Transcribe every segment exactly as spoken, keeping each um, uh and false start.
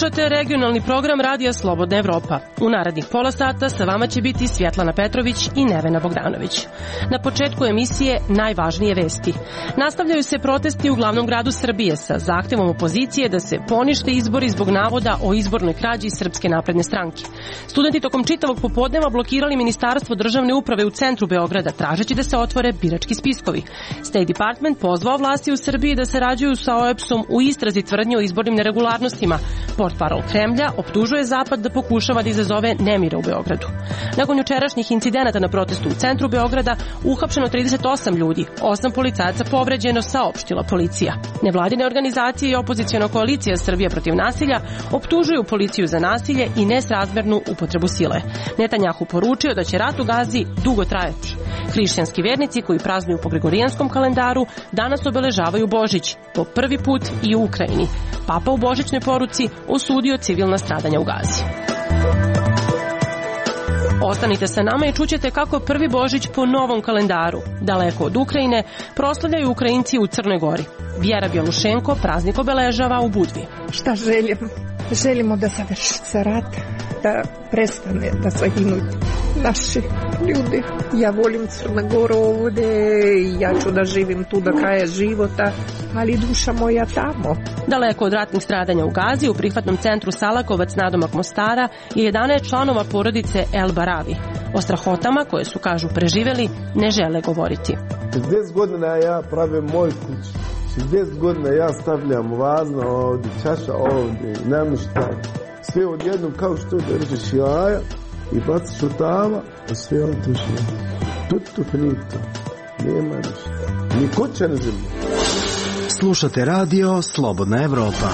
Slušate regionalni program Radija Slobodna Evropa. U narednih pola sata sa vama će biti Svjetlana Petrović i Nevena Bogdanović. Na početku emisije najvažnije vesti. Nastavljaju se protesti u glavnom gradu Srbije sa zahtevom opozicije da se ponište izbori zbog navoda o izbornoj krađi Srpske napredne stranke. Studenti tokom čitavog popodneva blokirali Ministarstvo državne uprave u centru Beograda tražeći da se otvore birački spiskovi. State Department pozvao vlasti u Srbiji da sarađuju sa O E B S-om u istrazi tvrdnje o izbornim neregularnostima. Portparol Kremlja optužuje Zapad da pokušava da izazove nemire u Beogradu. Nakon jučerašnjih incidenata na protestu u centru Beograda uhapšeno trideset osam ljudi, osam policajaca povređeno, saopštila policija. Nevladine organizacije i opoziciona koalicija Srbija protiv nasilja optužuju policiju za nasilje i nesrazmernu upotrebu sile. Netanjahu poručio da će rat u Gazi dugo trajati. Hrišćanski vernici koji praznuju po gregorijanskom kalendaru danas obeležavaju Božić, po prvi put i u Ukrajini. Papa u božićnoj poruci osudio civilna stradanja u Gazi. Ostanite sa nama i čućete kako prvi Božić po novom kalendaru, daleko od Ukrajine, proslavljaju Ukrajinci u Crnoj Gori. Vjera Bjelušenko praznik obeležava u Budvi. Šta želimo? Želimo da završi se rat, da prestane da se ginu naši ljudi. Ja volim Crnu Goru ovdje, ja ću da živim tu do kraja života, ali duša moja tamo. Daleko od ratnih stradanja u Gazi, u prihvatnom centru Salakovac nadomak Mostara je jedanaest članova porodice El Baravi. O strahotama koje su, kažu, preživjeli, ne žele govoriti. šezdeset godina ja pravim moj kuć. šezdeset godina ja stavljam vazno ovdje, čaša ovdje, namještaj. Sve odjednom kao što držiš jaja i baciš u tava, a sve otiše. Tutto finito. Nema ništa. Ni kuća na zemlji. Slušate radio Slobodna Evropa.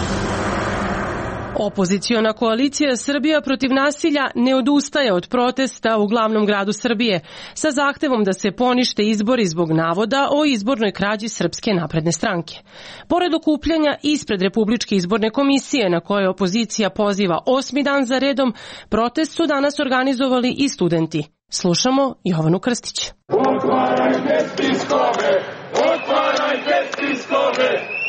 Opoziciona koalicija Srbija protiv nasilja ne odustaje od protesta u glavnom gradu Srbije sa zahtevom da se ponište izbori zbog navoda o izbornoj krađi Srpske napredne stranke. Pored okupljanja ispred Republičke izborne komisije na koje opozicija poziva osmi dan za redom, protest su danas organizovali i studenti. Slušamo Jovanu Krstić. Otvarajte spiskove! Otvarajte spiskove!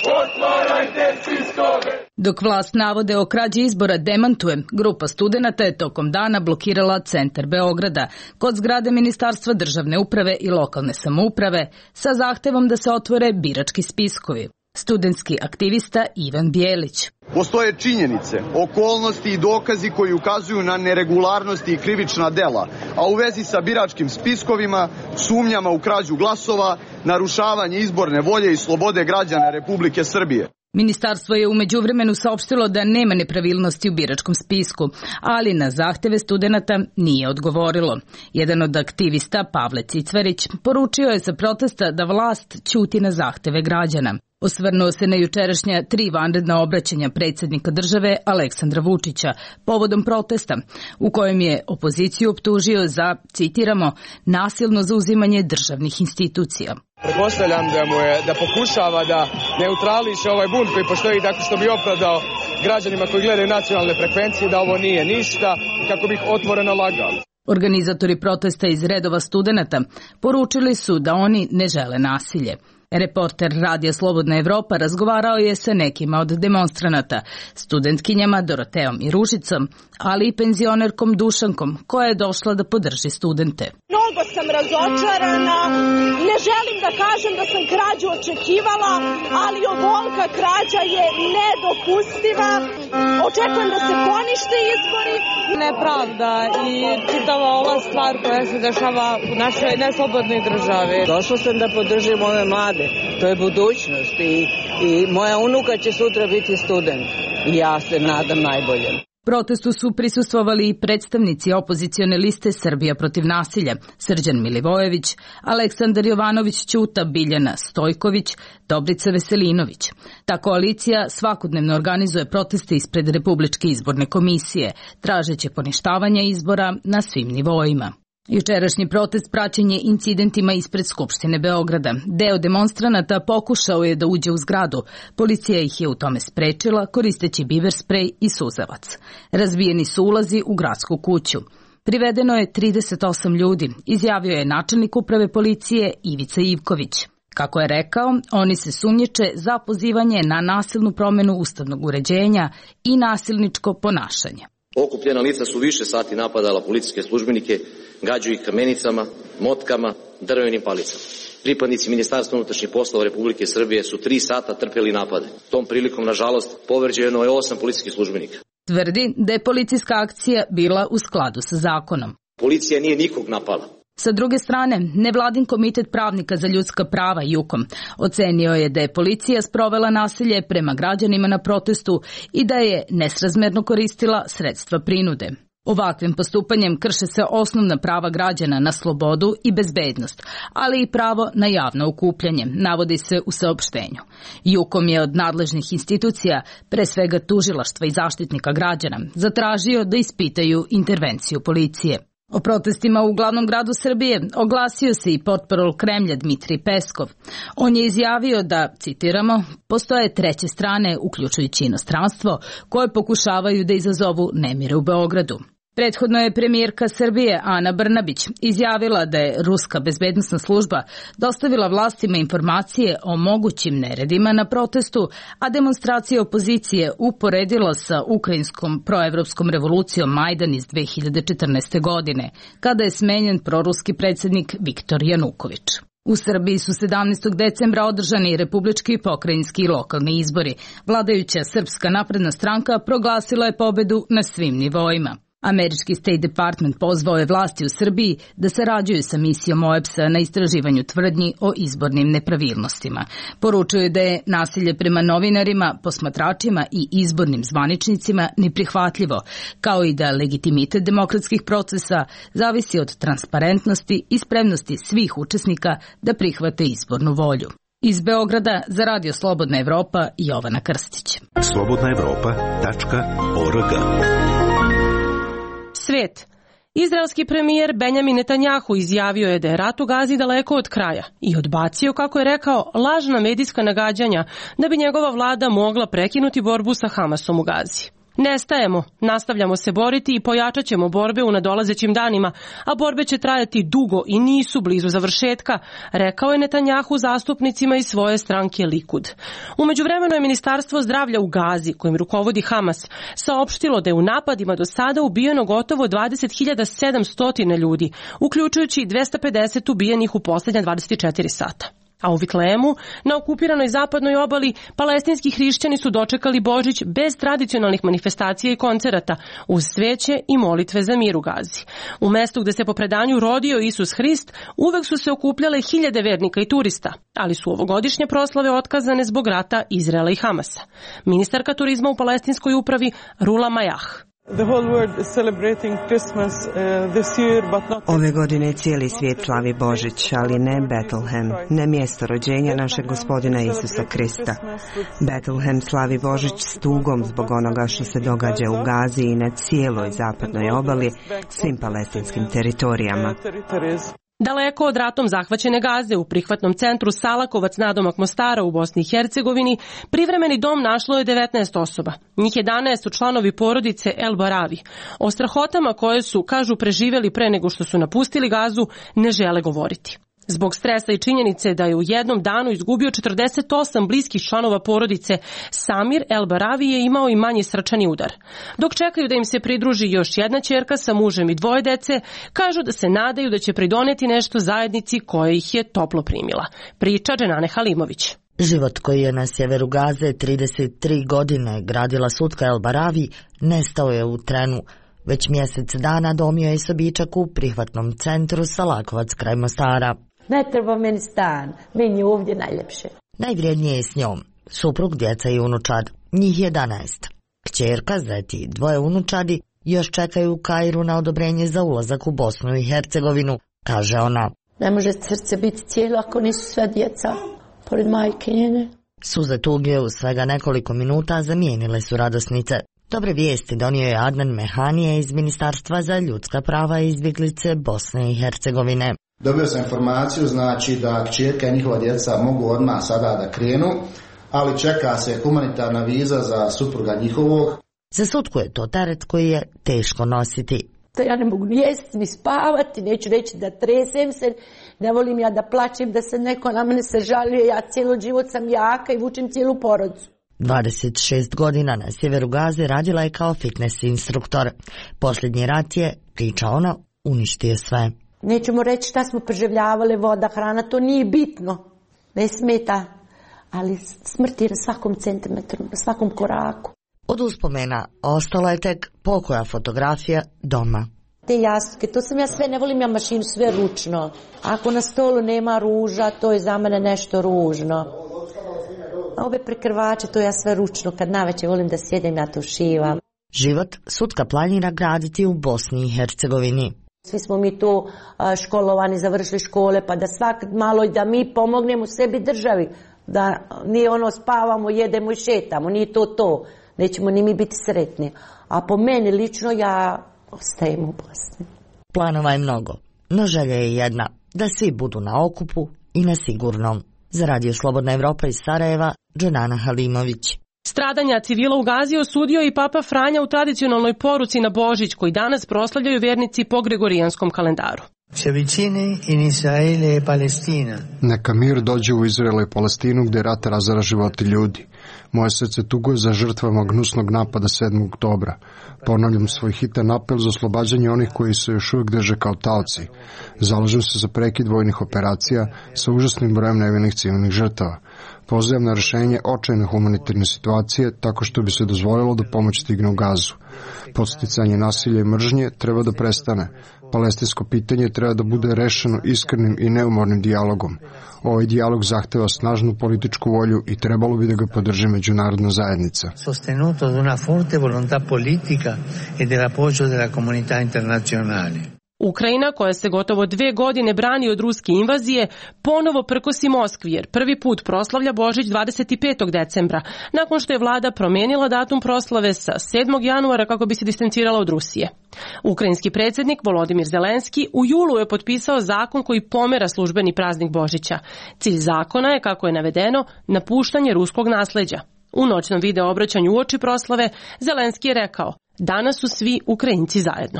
Otvarajte spiskove! Dok vlast navode o krađi izbora demantuje, grupa studenata je tokom dana blokirala centar Beograda kod zgrade Ministarstva državne uprave i lokalne samouprave sa zahtevom da se otvore birački spiskovi. Studentski aktivista Ivan Bijelić. Postoje činjenice, okolnosti i dokazi koji ukazuju na neregularnosti i krivična dela, a u vezi sa biračkim spiskovima, sumnjama u krađu glasova, narušavanje izborne volje i slobode građana Republike Srbije. Ministarstvo je u međuvremenu saopštilo da nema nepravilnosti u biračkom spisku, ali na zahteve studenata nije odgovorilo. Jedan od aktivista, Pavle Cicvarić, poručio je sa protesta da vlast ćuti na zahteve građana. Osvrnuo se na jučerašnja tri vanredna obraćanja predsjednika države Aleksandra Vučića povodom protesta, u kojem je opoziciju optužio za, citiramo, nasilno zauzimanje državnih institucija. Pretpostavljam da mu je da pokušava da neutrališe ovaj bunt koji postoji tako što bi opravdao građanima koji gledaju nacionalne frekvencije da ovo nije ništa i kako bi ih otvoreno lagao. Organizatori protesta iz redova studenata poručili su da oni ne žele nasilje. Reporter Radija Slobodna Evropa razgovarao je sa nekima od demonstranata, studentkinjama Doroteom i Ružicom, ali i penzionerkom Dušankom, koja je došla da podrži studente. Mnogo sam razočarana, ne želim da kažem da sam krađu očekivala, ali ovolika krađa je nedopustiva. Očekujem da se ponište izbori. Nepravda i čitava ova stvar koja se dešava u našoj neslobodnoj državi. Došla sam da podržim ove mlade. To je budućnost i, i moja unuka će sutra biti student i ja se nadam najbolje. Protestu su prisustvovali i predstavnici opozicione liste Srbija protiv nasilja, Srđan Milivojević, Aleksandar Jovanović Ćuta, Biljana Stojković, Dobrica Veselinović. Ta koalicija svakodnevno organizuje proteste ispred Republičke izborne komisije, tražeći poništavanje izbora na svim nivoima. Jučerašnji protest praćen je incidentima ispred Skupštine Beograda. Deo demonstranata pokušao je da uđe u zgradu. Policija ih je u tome sprečila koristeći biber sprej i suzavac. Razbijeni su ulazi u gradsku kuću. Privedeno je trideset osam ljudi, izjavio je načelnik uprave policije Ivica Ivković. Kako je rekao, oni se sumnjiče za pozivanje na nasilnu promenu ustavnog uređenja i nasilničko ponašanje. Okupljena lica su više sati napadala policijske službenike, gađaju ih kamenicama, motkama, drvenim palicama. Pripadnici Ministarstva unutrašnjih poslova Republike Srbije su tri sata trpeli napade. Tom prilikom, nažalost, povređeno je osam policijskih službenika. Tvrdi da je policijska akcija bila u skladu sa zakonom. Policija nije nikog napala. Sa druge strane, nevladin komitet pravnika za ljudska prava JUKOM ocenio je da je policija sprovela nasilje prema građanima na protestu i da je nesrazmerno koristila sredstva prinude. Ovakvim postupanjem krše se osnovna prava građana na slobodu i bezbednost, ali i pravo na javno okupljanje, navodi se u saopštenju. JUKOM je od nadležnih institucija, pre svega tužilaštva i zaštitnika građana, zatražio da ispitaju intervenciju policije. O protestima u glavnom gradu Srbije oglasio se i portparol Kremlja Dmitrij Peskov. On je izjavio da, citiramo, postoje treće strane, uključujući inostranstvo, koje pokušavaju da izazovu nemire u Beogradu. Prethodno je premijerka Srbije Ana Brnabić izjavila da je ruska bezbednosna služba dostavila vlastima informacije o mogućim neredima na protestu, a demonstracije opozicije uporedila sa ukrajinskom proevropskom revolucijom Majdan iz dve hiljade četrnaeste. godine, kada je smenjen proruski predsjednik Viktor Januković. U Srbiji su sedamnaestog decembra održani republički, pokrajinski i lokalni izbori. Vladajuća Srpska napredna stranka proglasila je pobedu na svim nivoima. Američki State Department pozvao je vlasti u Srbiji da sarađuju sa misijom O E B S A na istraživanju tvrdnji o izbornim nepravilnostima. Poručuju da je nasilje prema novinarima, posmatračima i izbornim zvaničnicima neprihvatljivo, kao i da legitimitet demokratskih procesa zavisi od transparentnosti i spremnosti svih učesnika da prihvate izbornu volju. Iz Beograda za Radio Slobodna Evropa, Jovana Krstić. slobodna evropa tačka org. Svet. Izraelski premijer Benjamin Netanjahu izjavio je da je rat u Gazi daleko od kraja i odbacio, kako je rekao, lažna medijska nagađanja da bi njegova vlada mogla prekinuti borbu sa Hamasom u Gazi. Nestajemo, nastavljamo se boriti i pojačat ćemo borbe u nadolazećim danima, a borbe će trajati dugo i nisu blizu završetka, rekao je Netanjahu zastupnicima iz svoje stranke Likud. U međuvremenu je Ministarstvo zdravlja u Gazi, kojim rukovodi Hamas, saopštilo da je u napadima do sada ubijeno gotovo dvadeset hiljada sedamsto ljudi, uključujući dvesta pedeset ubijenih u posljednja dvadeset četiri sata. A u Vitlemu, na okupiranoj zapadnoj obali, palestinski hrišćani su dočekali Božić bez tradicionalnih manifestacija i koncerata, uz sveće i molitve za mir u Gazi. U mestu gde se po predanju rodio Isus Hrist, uvek su se okupljale hiljade vernika i turista, ali su ovogodišnje proslave otkazane zbog rata Izraela i Hamasa. Ministarka turizma u palestinskoj upravi Rula Majah. Ove godine cijeli svijet slavi Božić, ali ne Betlehem, ne mjesto rođenja našeg gospodina Isusa Krista. Betlehem slavi Božić s tugom zbog onoga što se događa u Gazi i na cijeloj zapadnoj obali, svim palestinskim teritorijama. Daleko od ratom zahvaćene Gaze, u prihvatnom centru Salakovac nadomak Mostara u Bosni i Hercegovini, privremeni dom našlo je devetnaest osoba. Njih jedanaest su članovi porodice El Baravi. O strahotama koje su, kažu, preživjeli pre nego što su napustili Gazu, ne žele govoriti. Zbog stresa i činjenice da je u jednom danu izgubio četrdeset osam bliskih članova porodice, Samir El Baravi je imao i manji srčani udar. Dok čekaju da im se pridruži još jedna ćerka sa mužem i dvoje dece, kažu da se nadaju da će pridoneti nešto zajednici koja ih je toplo primila. Priča Dženane Halimović. Život koji je na sjeveru Gaze trideset tri godine gradila Sutka El Baravi nestao je u trenu. Već mjesec dana domio je sobičak u prihvatnom centru Salakovac kraj Mostara. Ne treba meni stan, meni je ovdje najljepše. Najvrijednije je s njom, suprug, djeca i unučad, njih jedanaest. Kćerka, zeti, dvoje unučadi još čekaju u Kairu na odobrenje za ulazak u Bosnu i Hercegovinu, kaže ona. Ne može srce biti cijelo ako nisu sve djeca, pored majke njene. Suze tuge u svega nekoliko minuta zamijenile su radosnice. Dobre vijesti donio je Adnan Mehanije iz Ministarstva za ljudska prava i izbjeglice Bosne i Hercegovine. Dobio sam informaciju, znači da kćerka i njihova djeca mogu odmah sada da krenu, ali čeka se humanitarna viza za supruga njihovog. Za Sutku je to teret koji je teško nositi. Da ja ne mogu ni jesti, ni spavati, neću reći da tresem se, ne volim ja da plačem, da se neko na mene se žalije, ja cijelo život sam jaka i vučem cijelu porodicu. dvadeset šest godina na sjeveru Gaze radila je kao fitness instruktor. Posljednji rat je, priča ona, uništio sve. Nećemo reći šta smo preživljavali, voda, hrana, to nije bitno, ne smeta, ali smrt je na svakom centimetru, na svakom koraku. Od uspomena ostala je tek pokoja fotografija doma. Te jastuke, to sam ja sve, ne volim ja mašinu, sve ručno. Ako na stolu nema ruža, to je za mene nešto ružno. A ove prekrvače, to ja sve ručno, kad naveče volim da sjedem, ja to šivam. Život Sutka planira graditi u Bosni i Hercegovini. Svi smo mi tu školovani, završili škole, pa da svak malo i da mi pomognemo sebi državi. Da nije ono spavamo, jedemo i šetamo, nije to to. Nećemo ni mi biti sretni. A po meni lično ja ostajem u Bosni. Planova je mnogo, no želja je jedna, da svi budu na okupu i na sigurnom. Za Radio Slobodna Evropa iz Sarajeva, Dženana Halimović. Stradanja civila u Gazi osudio i Papa Franja u tradicionalnoj poruci na Božić, koji danas proslavljaju vernici po gregorijanskom kalendaru. Neka mir dođe u Izrael i Palestinu gdje rat razara životi ljudi. Moje srce tuguje za žrtvama gnusnog napada sedmog oktobra. Ponavljam svoj hitan apel za oslobađanje onih koji se još uvijek drže kao taoci. Zalažem se za prekid vojnih operacija sa užasnim brojem nevinih civilnih žrtava. Pozivam na rješenje očajne humanitarne situacije tako što bi se dozvolilo da pomoć stigne u Gazu. Podsticanje nasilja i mržnje treba da prestane. Palestinsko pitanje treba da bude rešeno iskrenim i neumornim dijalogom. Ovaj dijalog zahteva snažnu političku volju i trebalo bi da ga podrži međunarodna zajednica. Sostenuto da una forte volontà politica e dell'appoggio della comunità internazionale. Ukrajina, koja se gotovo dve godine brani od ruske invazije, ponovo prkosi Moskvi, jer prvi put proslavlja Božić dvadeset petog decembra, nakon što je vlada promijenila datum proslave sa sedmog januara kako bi se distancirala od Rusije. Ukrajinski predsjednik Volodimir Zelenski u julu je potpisao zakon koji pomera službeni praznik Božića. Cilj zakona je, kako je navedeno, napuštanje ruskog nasleđa. U noćnom video obraćanju uoči proslave Zelenski je rekao: danas su svi Ukrajinci zajedno.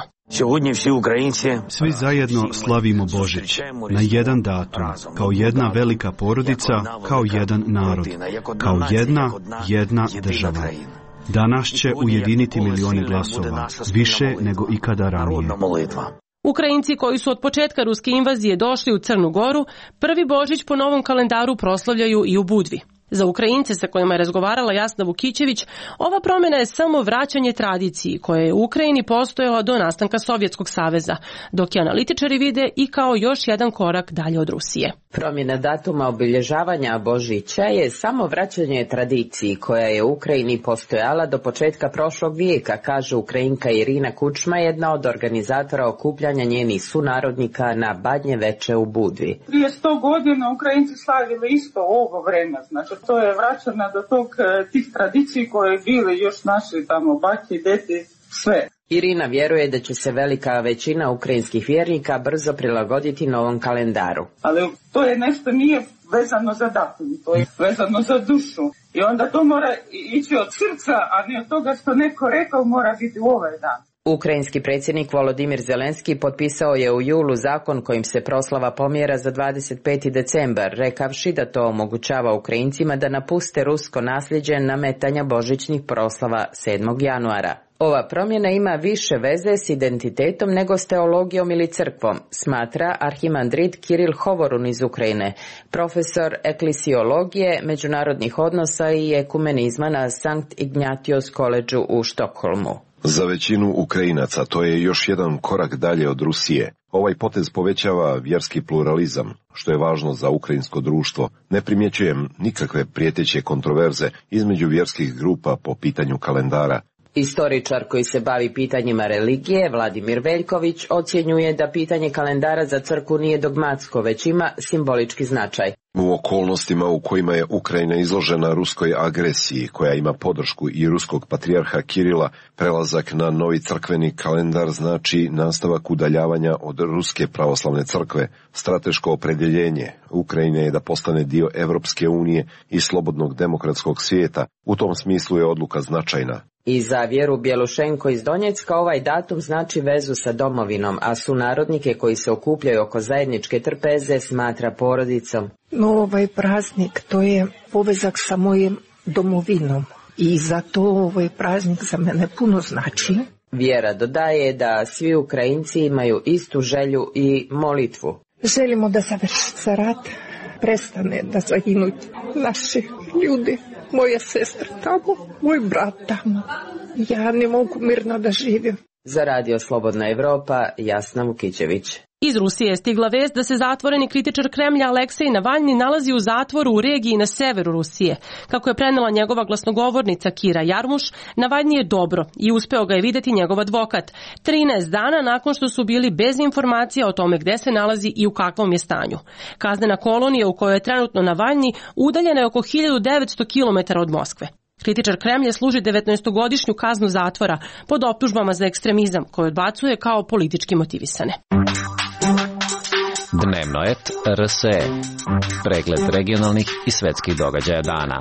Svi zajedno slavimo Božić na jedan datum, kao jedna velika porodica, kao jedan narod, kao jedna, jedna država. Danas će ujediniti milione glasova, više nego ikada ranije. Ukrajinci koji su od početka ruske invazije došli u Crnu Goru, prvi Božić po novom kalendaru proslavljaju i u Budvi. Za Ukrajince sa kojima je razgovarala Jasna Vukićević, ova promjena je samo vraćanje tradiciji koja je u Ukrajini postojala do nastanka Sovjetskog saveza, dok je analitičari vide i kao još jedan korak dalje od Rusije. Promjena datuma obilježavanja Božića je samo vraćanje tradiciji koja je u Ukrajini postojala do početka prošlog vijeka, kaže Ukrajinka Irina Kučma, jedna od organizatora okupljanja njenih sunarodnika na Badnje veče u Budvi. Prije sto godina Ukrajinci slavili isto ovo vreme, znači to je vraćano do tog, tih tradiciji koje bili još naši tamo baki, deti, sve. Irina vjeruje da će se velika većina ukrajinskih vjernika brzo prilagoditi novom kalendaru. Ali to je nešto nije vezano za datum, to je vezano za dušu. I onda to mora ići od srca, a ne od toga što neko rekao mora biti u ovaj dan. Ukrajinski predsjednik Volodimir Zelenski potpisao je u julu zakon kojim se proslava pomjera za dvadeset peti decembar, rekavši da to omogućava Ukrajincima da napuste rusko nasljeđe nametanja božićnih proslava sedmog januara. Ova promjena ima više veze s identitetom nego s teologijom ili crkvom, smatra arhimandrit Kiril Hovorun iz Ukrajine, profesor eklesiologije, međunarodnih odnosa i ekumenizma na Sankt Ignatius Collegeu u Štokholmu. Za većinu Ukrajinaca to je još jedan korak dalje od Rusije. Ovaj potez povećava vjerski pluralizam, što je važno za ukrajinsko društvo. Ne primjećujem nikakve prijeteće kontroverze između vjerskih grupa po pitanju kalendara. Istoričar koji se bavi pitanjima religije, Vladimir Veljković, ocjenjuje da pitanje kalendara za crkvu nije dogmatsko, već ima simbolički značaj. U okolnostima u kojima je Ukrajina izložena ruskoj agresiji, koja ima podršku i ruskog patrijarha Kirila, prelazak na novi crkveni kalendar znači nastavak udaljavanja od ruske pravoslavne crkve. Strateško opredjeljenje Ukrajine je da postane dio Evropske unije i slobodnog demokratskog svijeta. U tom smislu je odluka značajna. I za Vjeru Bjelušenko iz Donjecka ovaj datum znači vezu sa domovinom, a sunarodnike koji se okupljaju oko zajedničke trpeze smatra porodicom. No ovaj praznik to je povezak sa mojim domovinom i zato ovaj praznik za mene puno znači. Vjera dodaje da svi Ukrajinci imaju istu želju i molitvu. Želimo da završi se rat, prestane da zaginu naši ljudi, moja sestra tamo, moj brat tamo. Ja ne mogu mirno da živim. Za Radio Slobodna Evropa, Jasna Vukićević. Iz Rusije je stigla vest da se zatvoreni kritičar Kremlja Aleksej Navalni nalazi u zatvoru u regiji na severu Rusije. Kako je prenela njegova glasnogovornica Kira Jarmuš, Navalni je dobro i uspeo ga je videti njegov advokat. trinaest dana nakon što su bili bez informacija o tome gde se nalazi i u kakvom je stanju. Kaznena kolonija u kojoj je trenutno Navalni udaljena je oko hiljadu devetsto kilometara od Moskve. Kritičar Kremlja služi devetnaestogodišnju kaznu zatvora pod optužbama za ekstremizam koju odbacuje kao politički motivisane. Dnevno et R S E. Pregled regionalnih i svetskih događaja dana.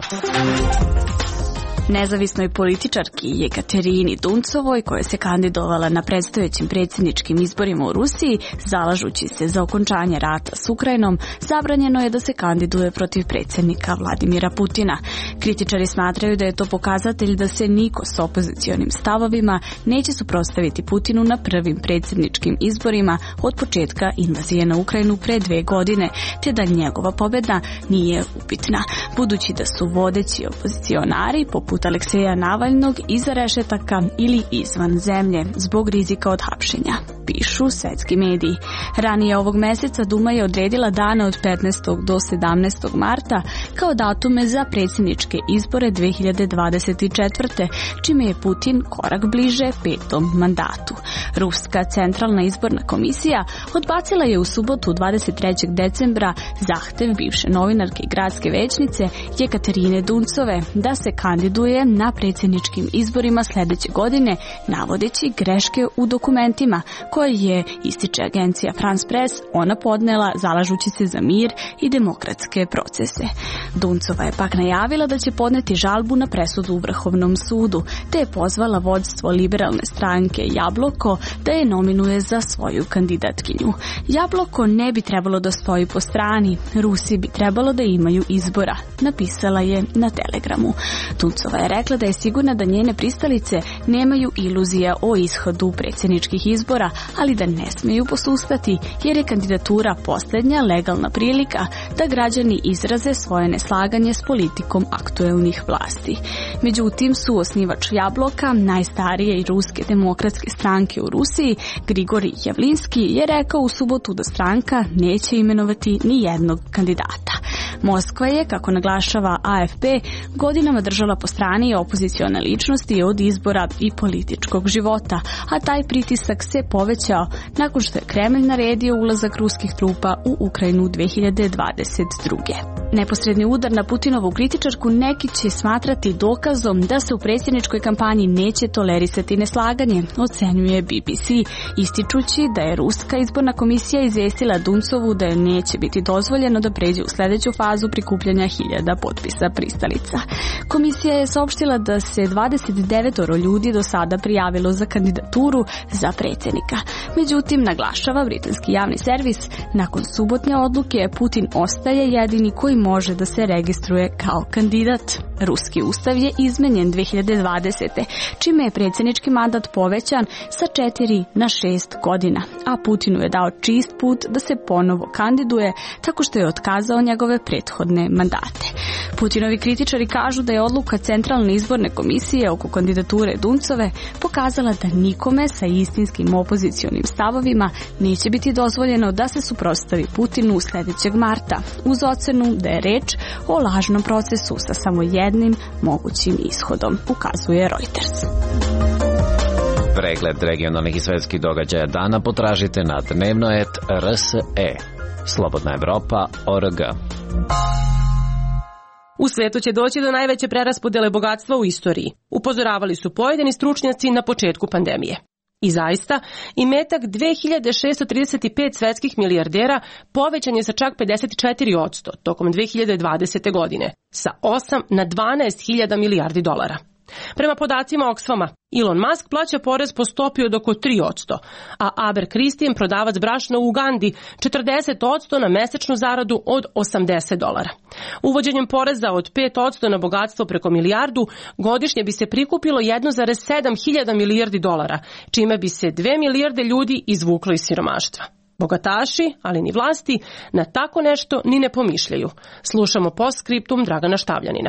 Nezavisnoj političarki Jekaterini Duncovoj, koja se kandidovala na predstojećim predsjedničkim izborima u Rusiji, zalažući se za okončanje rata s Ukrajinom, zabranjeno je da se kandiduje protiv predsjednika Vladimira Putina. Kritičari smatraju da je to pokazatelj da se niko s opozicionim stavovima neće suprotstaviti Putinu na prvim predsjedničkim izborima od početka invazije na Ukrajinu pre dve godine, te da njegova pobjeda nije upitna, budući da su vodeći opozicionari poput Alekseja Navalnog iza rešetaka ili izvan zemlje zbog rizika od hapšenja, pišu svetski mediji. Ranije ovog meseca Duma je odredila dane od petnaestog do sedamnaestog marta kao datume za predsjedničke izbore dve hiljade dvadeset četvrte. čime je Putin korak bliže petom mandatu. Ruska centralna izborna komisija odbacila je u subotu dvadeset trećeg decembra zahtev bivše novinarke i gradske većnice Jekaterine Duncove da se kandiduje na predsjedničkim izborima sljedeće godine, navodeći greške u dokumentima koje je, ističe agencija France Press, ona podnela zalažući se za mir i demokratske procese. Duncova je pak najavila da će podneti žalbu na presudu u Vrhovnom sudu, te je pozvala vodstvo liberalne stranke Jabloko da je nominuje za svoju kandidatkinju. Jabloko ne bi trebalo da stoji po strani, Rusi bi trebalo da imaju izbora, napisala je na Telegramu. Duncova je rekla da je sigurna da njene pristalice nemaju iluzija o ishodu predsjedničkih izbora, ali da ne smeju posustati jer je kandidatura posljednja legalna prilika da građani izraze svoje neslaganje s politikom aktuelnih vlasti. Međutim, suosnivač Jabloka, najstarije i ruske demokratske stranke u Rusiji, Grigorij Javlinski, je rekao u subotu da stranka neće imenovati ni jednog kandidata. Moskva je, kako naglašava A F P, godinama držala po strani opozicione ličnosti od izbora i političkog života, a taj pritisak se povećao nakon što je Kremlj naredio ulazak ruskih trupa u Ukrajinu dve hiljade dvadeset druge. Neposredni udar na Putinovu kritičarku neki će smatrati dokazom da se u predsjedničkoj kampanji neće tolerisati neslaganje, ocenjuje B B C, ističući da je Ruska izborna komisija izvijestila Duncovu da je neće biti dozvoljeno da pređe u sljedeću fazu prikupljanja hiljada potpisa pristalica. Komisija je saopštila da se dvadeset devet ljudi do sada prijavilo za kandidaturu za predsjednika. Međutim, naglašava britanski javni servis, nakon subotnje odluke Putin ostaje jedini koji može da se registruje kao kandidat. Ruski ustav je izmenjen dve hiljade dvadesete. čime je predsjednički mandat povećan sa četiri na šest godina, a Putinu je dao čist put da se ponovo kandiduje tako što je otkazao njegove prethodne mandate. Putinovi kritičari kažu da je odluka Centralne izborne komisije oko kandidature Duncove pokazala da nikome sa istinskim opozicionim stavovima neće biti dozvoljeno da se suprotstavi Putinu sljedećeg marta, uz ocenu da je reč o lažnom procesu sa samo jednim mogućim ishodom, ukazuje Reuters. Pregled regionalnih i svetskih događaja dana potražite na dnevno et R S E. Slobodna Evropa точка org. U svetu će doći do najveće preraspodele bogatstva u istoriji, upozoravali su pojedini stručnjaci na početku pandemije. I zaista, imetak dve hiljade šessto trideset pet svetskih milijardera povećan je sa čak pedeset četiri posto tokom dve hiljade dvadesete godine, sa osam na dvanaest hiljada milijardi dolara. Prema podacima Oxfama, Elon Musk plaća porez po stopi od oko tri posto, a Abercristie, prodavac brašna u Ugandi, četrdeset posto na mesečnu zaradu od osamdeset dolara. Uvođenjem poreza od pet posto na bogatstvo preko milijardu, godišnje bi se prikupilo jedan zarez sedam hiljada milijardi dolara, čime bi se dve milijarde ljudi izvuklo iz siromaštva. Bogataši, ali ni vlasti, na tako nešto ni ne pomišljaju. Slušamo postskriptum Dragana Štavljanina.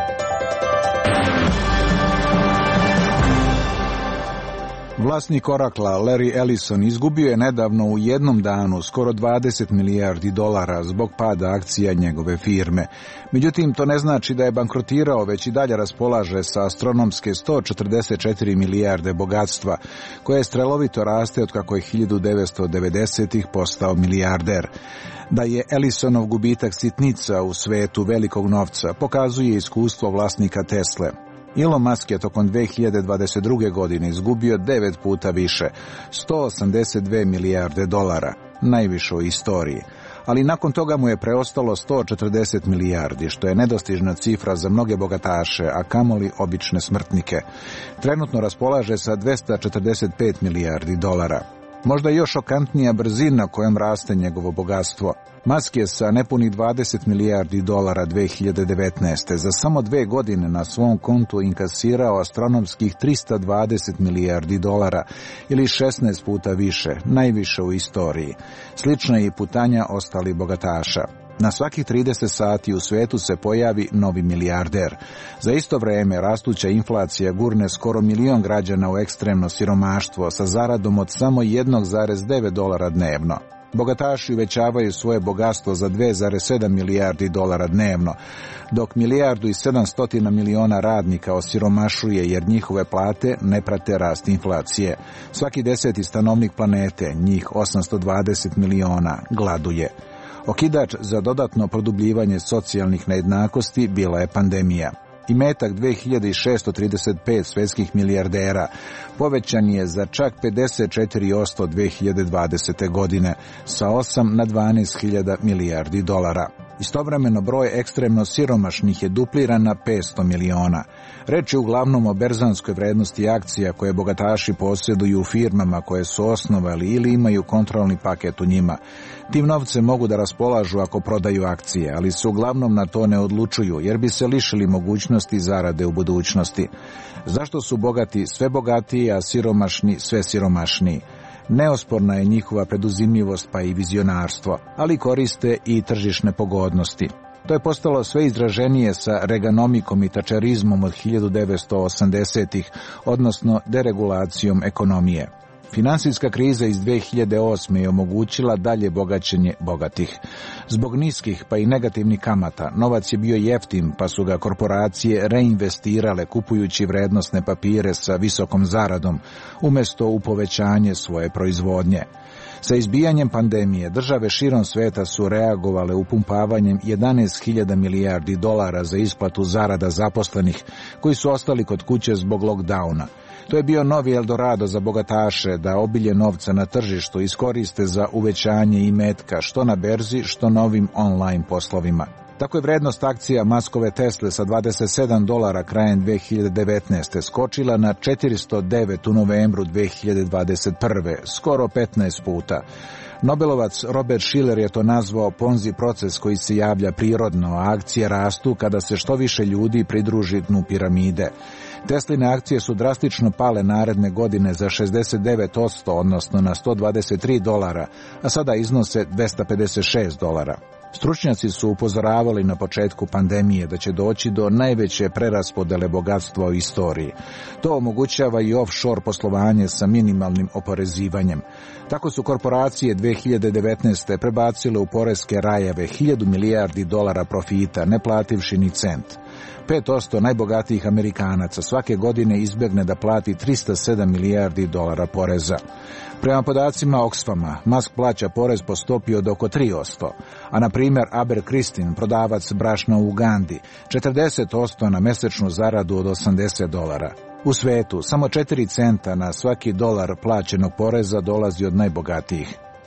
Vlasnik Orakla Larry Ellison izgubio je nedavno u jednom danu skoro dvadeset milijardi dolara zbog pada akcija njegove firme. Međutim, to ne znači da je bankrotirao, već i dalje raspolaže sa astronomske sto četrdeset četiri milijarde bogatstva, koje strelovito raste od kako je hiljadu devetsto devedesetih postao milijarder. Da je Ellisonov gubitak sitnica u svetu velikog novca pokazuje iskustvo vlasnika Tesle. Elon Musk je tokom dve hiljade dvadeset druge. godine izgubio devet puta više, sto osamdeset dve milijarde dolara, najviše u istoriji. Ali nakon toga mu je preostalo sto četrdeset milijardi, što je nedostižna cifra za mnoge bogataše, a kamoli obične smrtnike. Trenutno raspolaže sa dvesta četrdeset pet milijardi dolara. Možda još šokantnija brzina kojom raste njegovo bogatstvo. Musk je sa nepunih dvadeset milijardi dolara dve hiljade devetnaeste. za samo dve godine na svom kontu inkasirao astronomskih trista dvadeset milijardi dolara ili šesnaest puta više, najviše u istoriji. Slična je i putanja ostalih bogataša. Na svakih trideset sati u svetu se pojavi novi milijarder. Za isto vreme rastuća inflacija gurne skoro milion građana u ekstremno siromaštvo sa zaradom od samo jedan zarez devet dolara dnevno. Bogataši uvećavaju svoje bogatstvo za dva zarez sedam milijardi dolara dnevno, dok milijardu i sedamsto miliona radnika osiromašuje jer njihove plate ne prate rast inflacije. Svaki deseti stanovnik planete, njih osamsto dvadeset miliona, gladuje. Okidač za dodatno produbljivanje socijalnih nejednakosti bila je pandemija. Imetak dve hiljade šeststo trideset pet svetskih milijardera povećan je za čak pedeset četiri posto dve hiljade dvadesete. godine, sa osam na dvanaest hiljada milijardi dolara. Istovremeno broj ekstremno siromašnih je dupliran na petsto miliona. Reč je uglavnom o berzanskoj vrednosti akcija koje bogataši posjeduju u firmama koje su osnovali ili imaju kontrolni paket u njima. Tim novcem mogu da raspolažu ako prodaju akcije, ali se uglavnom na to ne odlučuju jer bi se lišili mogućnosti zarade u budućnosti. Zašto su bogati sve bogatiji, a siromašni sve siromašniji? Neosporna je njihova preduzimljivost pa i vizionarstvo, ali koriste i tržišne pogodnosti. To je postalo sve izraženije sa reganomikom i tačerizmom od hiljadu devetsto osamdesetih, odnosno deregulacijom ekonomije. Finansijska kriza iz dve hiljade osme. je omogućila dalje bogaćenje bogatih. Zbog niskih pa i negativnih kamata, novac je bio jeftin pa su ga korporacije reinvestirale kupujući vrednosne papire sa visokom zaradom, umjesto u povećanje svoje proizvodnje. Sa izbijanjem pandemije, države širom sveta su reagovale upumpavanjem jedanaest hiljada milijardi dolara za isplatu zarada zaposlenih koji su ostali kod kuće zbog lockdowna. To je bio novi Eldorado za bogataše da obilje novca na tržištu iskoriste za uvećanje imetka što na berzi, što novim online poslovima. Tako je vrednost akcija Muskove Tesle sa dvadeset sedam dolara krajem dve hiljade devetnaeste. skočila na četiristo devet u novembru dve hiljade dvadeset prve. skoro petnaest puta. Nobelovac Robert Shiller je to nazvao Ponzi proces koji se javlja prirodno, a akcije rastu kada se što više ljudi pridruži dnu piramide. Tesline akcije su drastično pale naredne godine za šezdeset devet posto, odnosno na sto dvadeset tri dolara, a sada iznose dvesta pedeset šest dolara. Stručnjaci su upozoravali na početku pandemije da će doći do najveće preraspodele bogatstva u istoriji. To omogućava i offshore poslovanje sa minimalnim oporezivanjem. Tako su korporacije dve hiljade devetnaeste. prebacile u poreske rajeve hiljadu milijardi dolara profita, ne plativši ni cent. pet posto najbogatijih Amerikanaca svake godine izbjegne da plati trista sedam milijardi dolara poreza. Prema podacima Oxfama, Musk plaća porez po stopi od oko tri posto, a na primjer Abercristie, prodavac brašna u Ugandi, četrdeset posto na mesečnu zaradu od osamdeset dolara. U svetu samo četiri centa na svaki dolar plaćenog poreza dolazi od najbogatijih.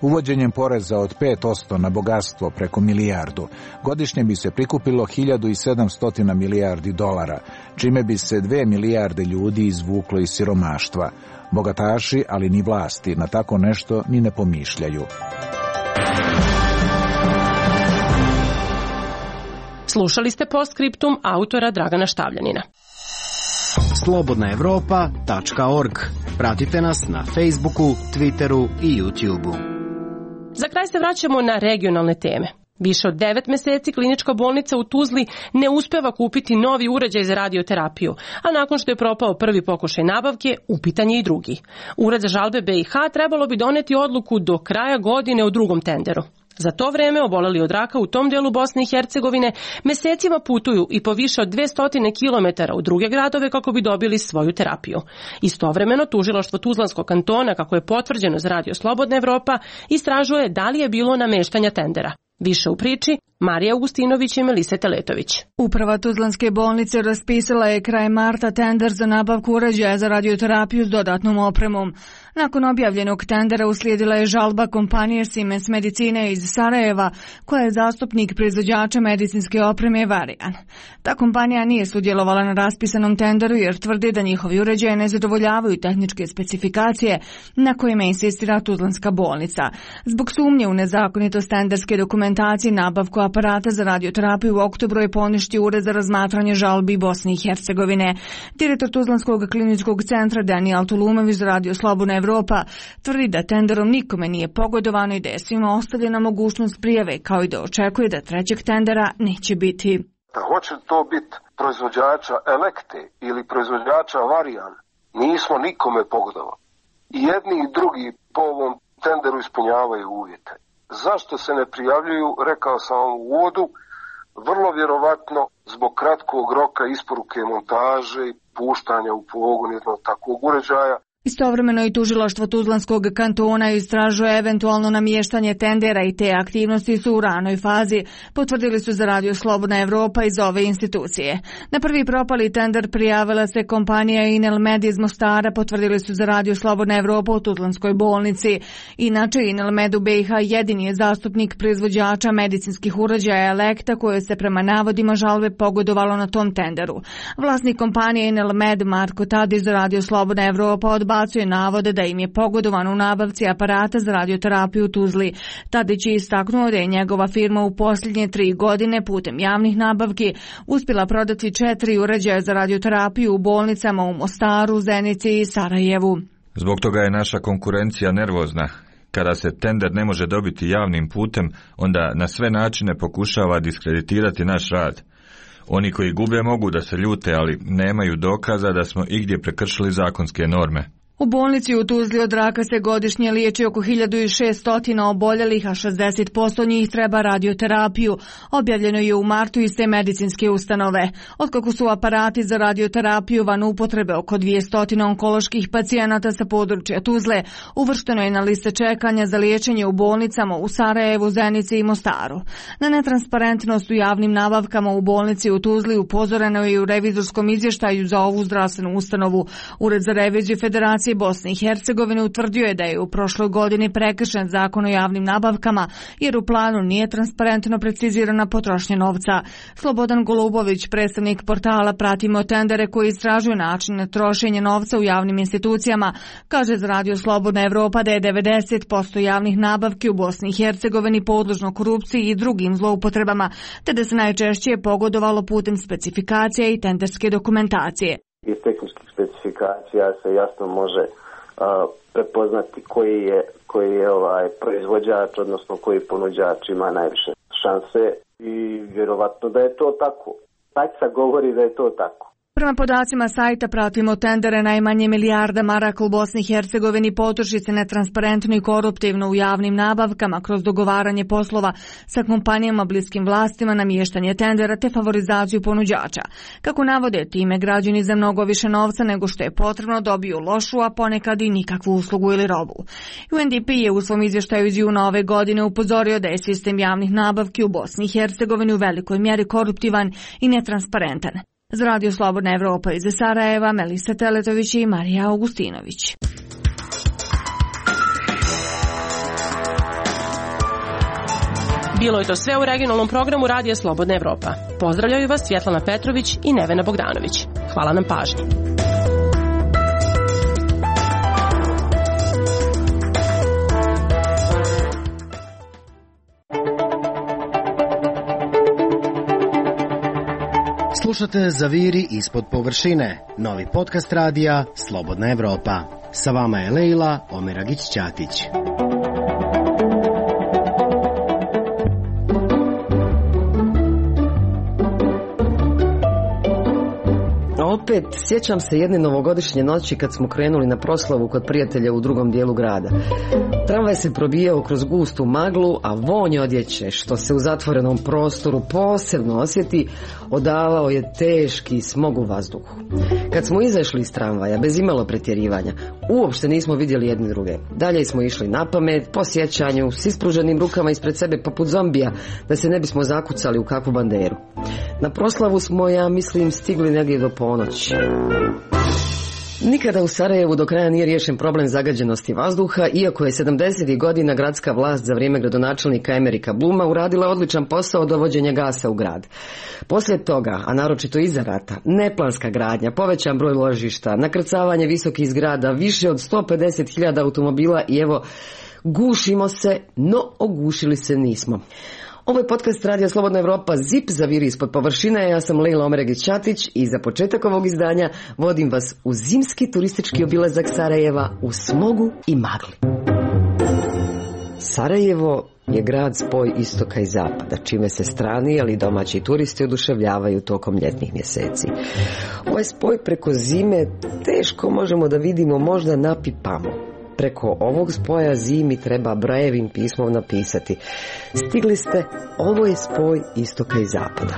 Uvođenjem poreza od pet posto na bogatstvo preko milijardu, godišnje bi se prikupilo hiljadu sedamsto milijardi dolara, čime bi se dve milijarde ljudi izvuklo iz siromaštva. Bogataši, ali ni vlasti, na tako nešto ni ne pomišljaju. Slušali ste postskriptum autora Dragana Štavljanina. slobodna evropa tačka org. Pratite nas na Facebooku, Twitteru i YouTubeu. Za kraj se vraćamo na regionalne teme. Više od devet meseci klinička bolnica u Tuzli ne uspeva kupiti novi uređaj za radioterapiju, a nakon što je propao prvi pokušaj nabavke, upitan je i drugi. Ured za žalbe B i H trebalo bi doneti odluku do kraja godine o drugom tenderu. Za to vreme oboleli od raka u tom delu Bosne i Hercegovine mesecima putuju i po više od dvesta kilometara u druge gradove kako bi dobili svoju terapiju. Istovremeno, tužilaštvo Tuzlanskog kantona, kako je potvrđeno za Radio Slobodna Evropa, istražuje da li je bilo nameštanja tendera. Više u priči Marija Augustinović i Melisa Teletović. Uprava Tuzlanske bolnice raspisala je kraj marta tender za nabavku uređaja za radioterapiju s dodatnom opremom. Nakon objavljenog tendera uslijedila je žalba kompanije Siemens Medicine iz Sarajeva, koja je zastupnik proizvođača medicinske opreme Varian. Ta kompanija nije sudjelovala na raspisanom tenderu jer tvrdi da njihovi uređaji ne zadovoljavaju tehničke specifikacije na kojima insistira Tuzlanska bolnica. Zbog sumnje u nezakonitost tenderske dokumentacije nabavku aparata za radioterapiju u oktobru je poništio Ured za razmatranje žalbi Bosne i Hercegovine. Direktor Tuzlanskog kliničkog centra Daniel Tulumović za Radio Slobodna Evropa tvrdi da tenderom nikome nije pogodovano i da je svima ostavljena mogućnost prijave, kao i da očekuje da trećeg tendera neće biti. Da hoće to biti proizvođača Elekte ili proizvođača Varian, nismo nikome pogodovali. I jedni i drugi po ovom tenderu ispunjavaju uvjete. Zašto se ne prijavljuju, rekao sam vam u uvodu, vrlo vjerovatno zbog kratkog roka isporuke montaže i puštanja u pogon jednog takvog uređaja. Istovremeno i tužilaštvo Tuzlanskog kantona istražuje eventualno namještanje tendera i te aktivnosti su u ranoj fazi, potvrdili su za Radio Slobodna Evropa iz ove institucije. Na prvi propali tender prijavila se kompanija Inelmed iz Mostara, potvrdili su za Radio Slobodna Evropa u Tuzlanskoj bolnici. Inače, Inelmed u B i H jedini je zastupnik proizvođača medicinskih uređaja Elekta, koje se prema navodima žalbe pogodovalo na tom tenderu. Vlasnik kompanije Inelmed Marko Tadić za Radio Slobodna Evropa odbacuje navode da im je pogodovano u nabavci aparata za radioterapiju u Tuzli. Tadić je istaknuo da je njegova firma u posljednje tri godine putem javnih nabavki uspjela prodati četiri uređaja za radioterapiju u bolnicama u Mostaru, Zenici i Sarajevu. Zbog toga je naša konkurencija nervozna. Kada se tender ne može dobiti javnim putem, onda na sve načine pokušava diskreditirati naš rad. Oni koji gube mogu da se ljute, ali nemaju dokaza da smo igdje prekršili zakonske norme. U bolnici u Tuzli od raka se godišnje liječi oko hiljadu šesto oboljelih, a šezdeset posto njih treba radioterapiju. Objavljeno je u martu iz te medicinske ustanove. Otkako su aparati za radioterapiju van upotrebe oko dvjesto onkoloških pacijenata sa područja Tuzle, uvršteno je na liste čekanja za liječenje u bolnicama u Sarajevu, Zenici i Mostaru. Na netransparentnost u javnim nabavkama u bolnici u Tuzli upozoreno je u revizorskom izvještaju za ovu zdravstvenu ustanovu. Ured za reviziju Federacije Bosne i Hercegovine utvrdio je da je u prošloj godini prekršen zakon o javnim nabavkama jer u planu nije transparentno precizirana potrošnja novca. Slobodan Golubović, predstavnik portala Pratimo tendere koji istražuju načine trošenja novca u javnim institucijama, kaže za Radio Slobodna Evropa da je devedeset posto javnih nabavki u Bosni i Hercegovini podložno korupciji i drugim zloupotrebama, te da se najčešće pogodovalo putem specifikacija i tenderske dokumentacije. Iz tehničkih specifikacija se jasno može uh, prepoznati koji je, koji je ovaj proizvođač, odnosno koji ponuđač ima najviše šanse i vjerovatno da je to tako. Tajca govori da je to tako. Prema podacima sajta Pratimo tendere, najmanje milijarda maraka u Bosni i Hercegovini potroši se netransparentno i koruptivno u javnim nabavkama kroz dogovaranje poslova sa kompanijama bliskim vlastima, namještanje tendera te favorizaciju ponuđača. Kako navode, time građani za mnogo više novca nego što je potrebno dobiju lošu, a ponekad i nikakvu uslugu ili robu. U N D P je u svom izvještaju iz juna ove godine upozorio da je sistem javnih nabavki u Bosni i Hercegovini u velikoj mjeri koruptivan i netransparentan. Za Radio Slobodna Evropa iz Sarajeva, Melisa Teletović i Marija Augustinović. Bilo je to sve u regionalnom programu Radija Slobodna Evropa. Pozdravljaju vas Svjetlana Petrović i Nevena Bogdanović. Hvala na pažnji. Slušate Zaviri ispod površine, novi podcast radija Slobodna Evropa. Sa vama je Lejla Omeragić-Ćatić. Opet sjećam se jedne novogodišnje noći kad smo krenuli na proslavu kod prijatelja u drugom dijelu grada. Tramvaj se probijao kroz gustu maglu, a vonj odjeće, što se u zatvorenom prostoru posebno osjeti, odavao je teški smog u vazduhu. Kad smo izašli iz tramvaja, bez imalo pretjerivanja, uopšte nismo vidjeli jedni druge. Dalje smo išli na pamet, po sjećanju, s ispruženim rukama ispred sebe poput zombija, da se ne bismo zakucali u kakvu banderu. Na proslavu smo, ja mislim, stigli negdje do ponoći. Nikada u Sarajevu do kraja nije riješen problem zagađenosti vazduha, iako je sedamdesetih godina gradska vlast za vrijeme gradonačelnika Emerika Bluma uradila odličan posao dovođenja gasa u grad. Poslije toga, a naročito iza rata, neplanska gradnja, povećan broj ložišta, nakrcavanje visokih zgrada, više od sto pedeset hiljada automobila i evo, gušimo se, no ogušili se nismo. Ovo je podcast Radija Slobodna Evropa, zip zaviri ispod površine. Ja sam Lejla Omeragić-Ćatić i za početak ovog izdanja vodim vas u zimski turistički obilazak Sarajeva u smogu i magli. Sarajevo je grad spoj istoka i zapada, čime se strani, ali i domaći turisti oduševljavaju tokom ljetnih mjeseci. Ovaj spoj preko zime teško možemo da vidimo, možda napipamo. Preko ovog spoja zimi treba brajevim pismom napisati: stigli ste, ovo je spoj istoka i zapada.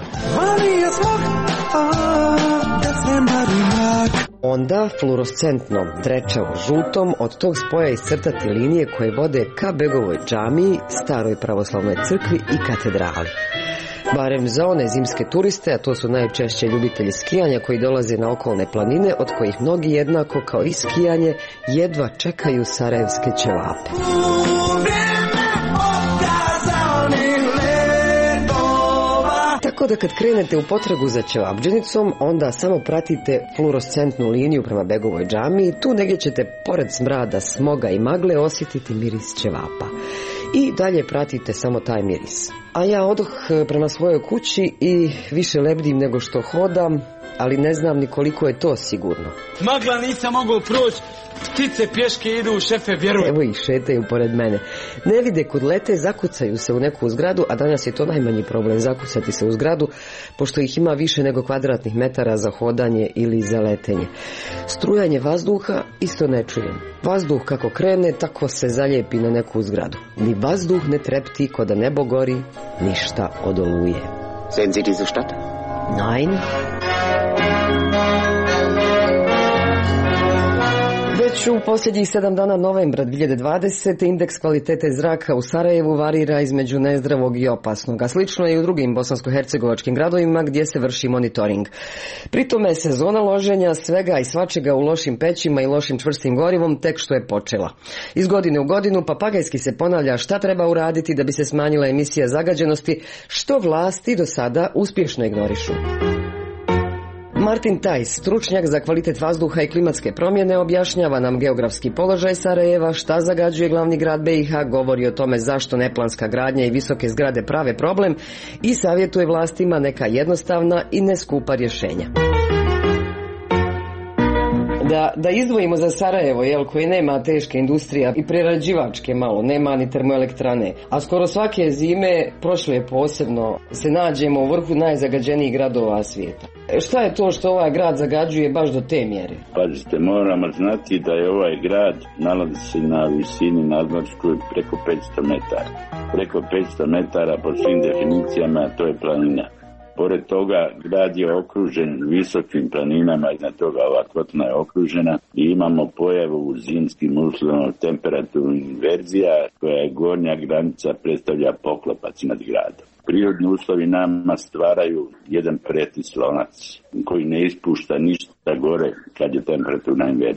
Onda fluorescentnom, drečavom, žutom od tog spoja iscrtati linije koje vode ka Begovoj džamiji, staroj pravoslavnoj crkvi i katedrali. Barem za one zimske turiste, a to su najčešće ljubitelji skijanja koji dolaze na okolne planine, od kojih mnogi jednako kao i skijanje jedva čekaju sarajevske ćevape. Tako da kad krenete u potragu za ćevabdženicom, onda samo pratite fluorescentnu liniju prema Begovoj džamiji, tu negdje ćete pored smrada, smoga i magle osjetiti miris ćevapa. I dalje pratite samo taj miris. A ja odoh prema svojoj kući i više lebdim nego što hodam, ali ne znam ni koliko je to sigurno. Magla nisam mogao proći, ptice pješke idu, šefe, vjeruj. Evo ih šetaju pored mene. Ne vide kud lete, zakucaju se u neku zgradu, a danas je to najmanji problem, zakucati se u zgradu, pošto ih ima više nego kvadratnih metara za hodanje ili za letenje. Strujanje vazduha isto ne čujem. Vazduh kako krene, tako se zaljepi na neku zgradu. Ni vazduh ne trepti, ko da nebo gori, ništa od oluje. Sehen Sie diese Stadt? Nein. Već u posljednjih sedam dana novembra dvije hiljade dvadesete indeks kvalitete zraka u Sarajevu varira između nezdravog i opasnog, a slično je i u drugim bosansko-hercegovačkim gradovima gdje se vrši monitoring. Pri tome sezona loženja svega i svačega u lošim pećima i lošim čvrstim gorivom tek što je počela. Iz godine u godinu papagajski se ponavlja šta treba uraditi da bi se smanjila emisija zagađenosti, što vlasti do sada uspješno ignorišu. Martin Tajs, stručnjak za kvalitet vazduha i klimatske promjene, objašnjava nam geografski položaj Sarajeva, šta zagađuje glavni grad be i ha, govori o tome zašto neplanska gradnja i visoke zgrade prave problem i savjetuje vlastima neka jednostavna i neskupa rješenja. Da, da izdvojimo za Sarajevo, jel, koji nema teške industrije i prerađivačke malo, nema ni termoelektrane, a skoro svake zime, prošle je posebno, se nađemo u vrhu najzagađenijih gradova svijeta. Šta je to što ovaj grad zagađuje baš do te mjere? Pazite, moramo znati da je ovaj grad nalazi se na visini nadmorskoj preko petsto metara. Preko petsto metara po svim definicijama to je planina. Pored toga, grad je okružen visokim planinama, iznad toga ova kotlina je okružena i imamo pojavu u zimskim uslovima temperaturnih inverzija, koja je gornja granica predstavlja poklopac nad gradom. Prirodni uslovi nama stvaraju jedan pretislonac koji ne ispušta ništa gore kad je temperaturna inverzija.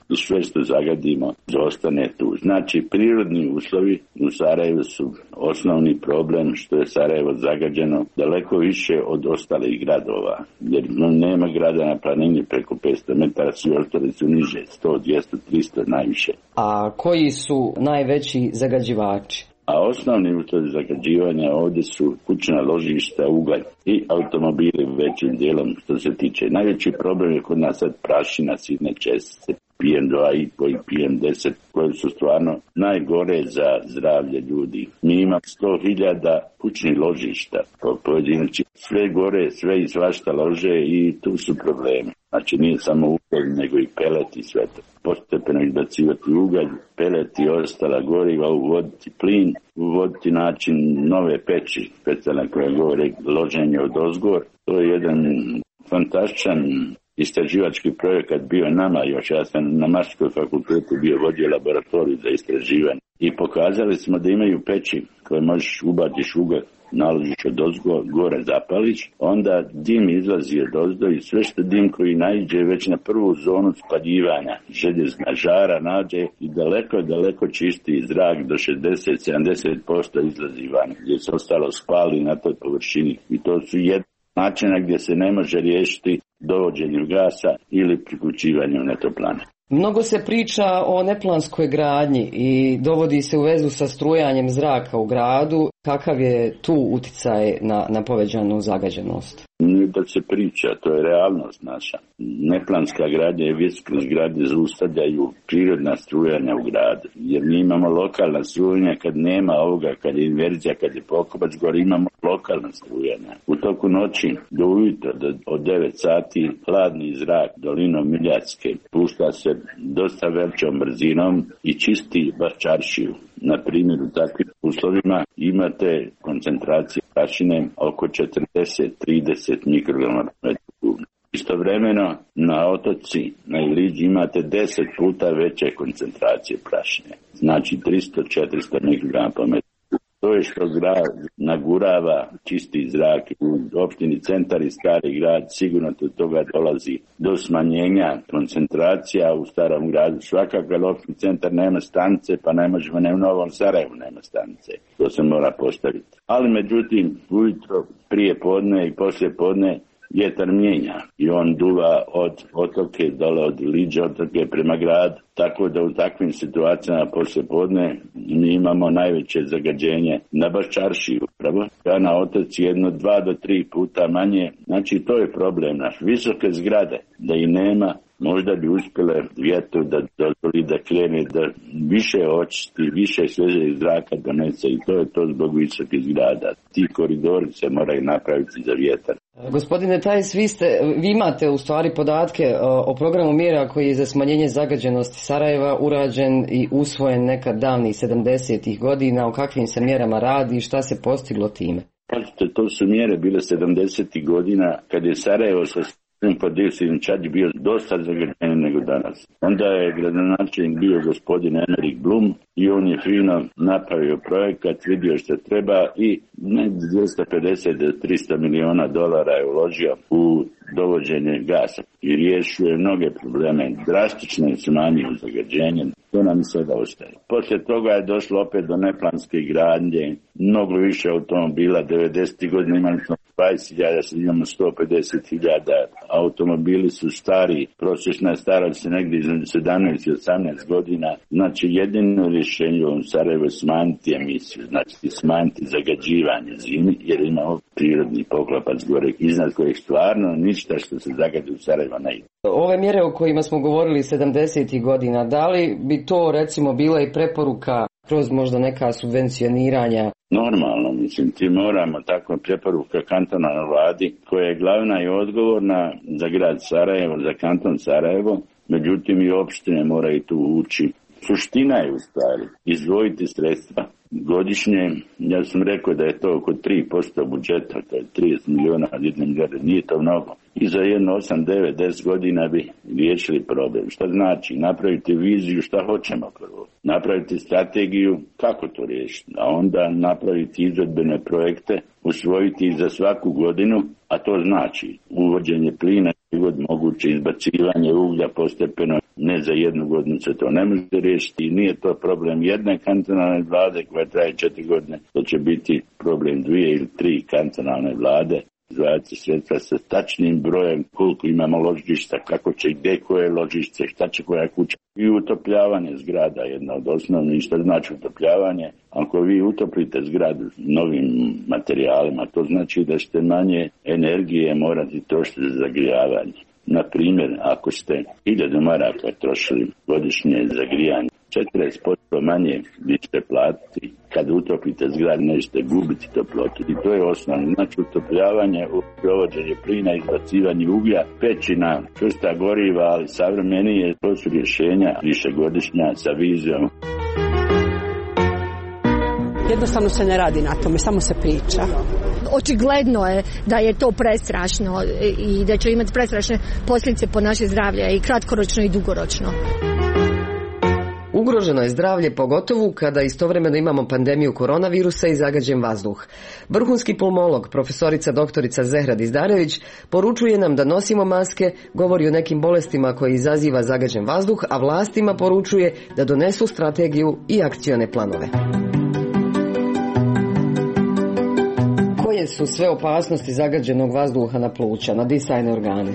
i sve što zagadimo ostane tu. Znači, prirodni uslovi u Sarajevu su osnovni problem što je Sarajevo zagađeno daleko više od ostalih gradova, jer nema grada na planini preko petsto metara, svi ostali su niže, sto, dvjesto, tristo najviše. A koji su najveći zagađivači? A osnovni uslovi zagađivanja ovdje su kućna ložišta, ugalj i automobili većim dijelom što se tiče. Najveći problem je kod nas sad prašina, sitne čestice, P M dva i po i P M deset, koje su stvarno najgore za zdravlje ljudi. Mi imamo sto hiljada kućnih ložišta po pojedinači. Sve gore, sve i svašta lože i tu su problemi. Znači nije samo ugalj, nego i pelet i sve to. Postepeno izbacivati ugalj, pelet i ostala goriva, uvoditi plin, uvoditi način nove peći, specijalne koje govore loženje od ozgor. To je jedan fantastičan istraživački projekat bio nama, još ja sam na Maškoj fakultetu bio vodio laboratoriju za istraživanje i pokazali smo da imaju peći koje možeš ubaciš ugalj, naložiš od ozgo, gore zapališ, onda dim izlazi od ozdo i sve što dim koji naiđe već na prvu zonu spaljivanja željezna žara nađe i daleko, daleko čisti zrak do šezdeset do sedamdeset posto izlazi van, gdje se ostalo spali na toj površini i to su jedan načina gdje se ne može riješiti dovođenjem gasa ili priključivanjem na toplane. Mnogo se priča o neplanskoj gradnji i dovodi se u vezu sa strujanjem zraka u gradu. Kakav je tu uticaj na, na povećanu zagađenost? Nije da se priča, to je realnost naša. Neplanska gradnja i visoke zgrade zaustavljaju prirodna strujanja u gradu. Jer mi imamo lokalna strujanja kad nema ovoga, kad je inverzija, kad je pokopac gore, imamo lokalna strujanja. U toku noći do ujutro, do, od devet sati, hladni zrak dolinom Miljacke pušta se dosta većom brzinom i čisti Baščaršiju. Na primjer, u takvim uslovima imate koncentracije prašine oko četrdeset do trideset mikrograma na metru kubni. Istovremeno na otoci, na Iliđi imate deset puta veće koncentracije prašine, znači tristo do četiristo mikrograma po metru. To je što grad nagurava čisti zrak. U opštini Centar i Stari grad sigurno do toga dolazi do smanjenja koncentracija u starom gradu. Svakako opštini Centar nema stanice, pa ne možemo, ne u Novom Sarajevu nema stanice. To se mora postaviti. Ali međutim, ujutro, prije podne i poslije podne vjetar mijenja i on duva od otoke dole od Liđe otoke prema gradu, tako da u takvim situacijama poslije podne mi imamo najveće zagađenje na Baščaršiji upravo, a na otoci jedno dva do tri puta manje. Znači to je problem naš. Visoke zgrade da i nema, možda bi uspjele vjetru da dozvoli da krene, da više očisti, više svežeg zraka donese i to je to zbog visokih zgrada. Ti koridori se moraju napraviti za vjetar. Gospodine Tajs, vi, ste, vi imate u stvari podatke o, o programu mjera koji je za smanjenje zagađenosti Sarajeva urađen i usvojen nekad davnih sedamdesetih godina. O kakvim se mjerama radi i šta se postiglo time? Pazite, to su mjere bile sedamdesetih godina kad je Sarajevo sa po dioksidnom čadi bio dosta zagađen nego danas. Onda je gradonačelnik bio gospodin Emerik Blum i on je fino napravio projekat, vidio što treba i dvjesto pedeset do tristo miliona dolara je uložio u dovođenje gasa i riješio je mnoge probleme, drastično je smanjio zagađenje, to nam sada ostaje. Poslije toga je došlo opet do neplanske gradnje, mnogo više automobila, devedesetih godina imali smo dvadeset hiljada, sad imamo sto pedeset hiljada, automobili su stari, prosječna starost se negdje između sedamnaest i osamnaest godina, znači jedino rješenje u Sarajevu je smanjiti emisiju, znači smanjiti zagađivanje zimi, jer imamo prirodni poklopac gore iznad kojeg stvarno ništa što se zagadi u Sarajevo ne ide. Ove mjere o kojima smo govorili sedamdesetih godina, da li bi to recimo bila i preporuka kroz možda neka subvencioniranja? Normalno, mislim, ti moramo tako preporuka kantona na vladi koja je glavna i odgovorna za grad Sarajevo, za kanton Sarajevo, međutim i opštine moraju tu ući. Suština je u stvari izdvojiti sredstva godišnje, ja sam rekao da je to oko tri posto budžeta, to je trideset miliona od jedne milijarde, nije to mnogo. I za jedno osam, devet, deset godina bi riješili problem. Šta znači? Napraviti viziju šta hoćemo prvo. Napraviti strategiju kako to riješiti. A onda napraviti izvedbene projekte, usvojiti za svaku godinu, a to znači uvođenje plina god moguće izbacivanje uglja postepeno, ne za jednu godinu se to ne može riješiti i nije to problem jedne kantonalne vlade koja traje četiri godine, to će biti problem dvije ili tri kantonalne vlade. Izdvajati sredstva sa tačnim brojem koliko imamo ložišta, kako će i gdje koje ložište, šta će koja kuća. I utopljavanje zgrada je jedna od osnovnih. Što znači utopljavanje? Ako vi utoplite zgradu novim materijalima, to znači da ćete manje energije morati trošiti za zagrijavanje. Na primjer, ako ste hiljadu maraka trošili godišnje za grijanje, četrdeset posto manje vi ćete platiti. Kad utoplite zgradu, nećete gubiti toplotu. I to je osnovno. Znači utopljavanje, provođenje plina, izbacivanje uglja, pećina, čvrsta goriva, ali savremenije, to su rješenja višegodišnja sa vizijom. Jednostavno se ne radi na tome, samo se priča. Očigledno je da je to prestrašno i da će imati prestrašne posljedice po naše zdravlje i kratkoročno i dugoročno. Ugroženo je zdravlje pogotovo kada istovremeno imamo pandemiju koronavirusa i zagađen vazduh. Vrhunski pulmolog, profesorica doktorica Zehra Dizdarević, poručuje nam da nosimo maske, govori o nekim bolestima koje izaziva zagađen vazduh, a vlastima poručuje da donesu strategiju i akcione planove. Koje su sve opasnosti zagađenog vazduha na pluća, na disajne organe?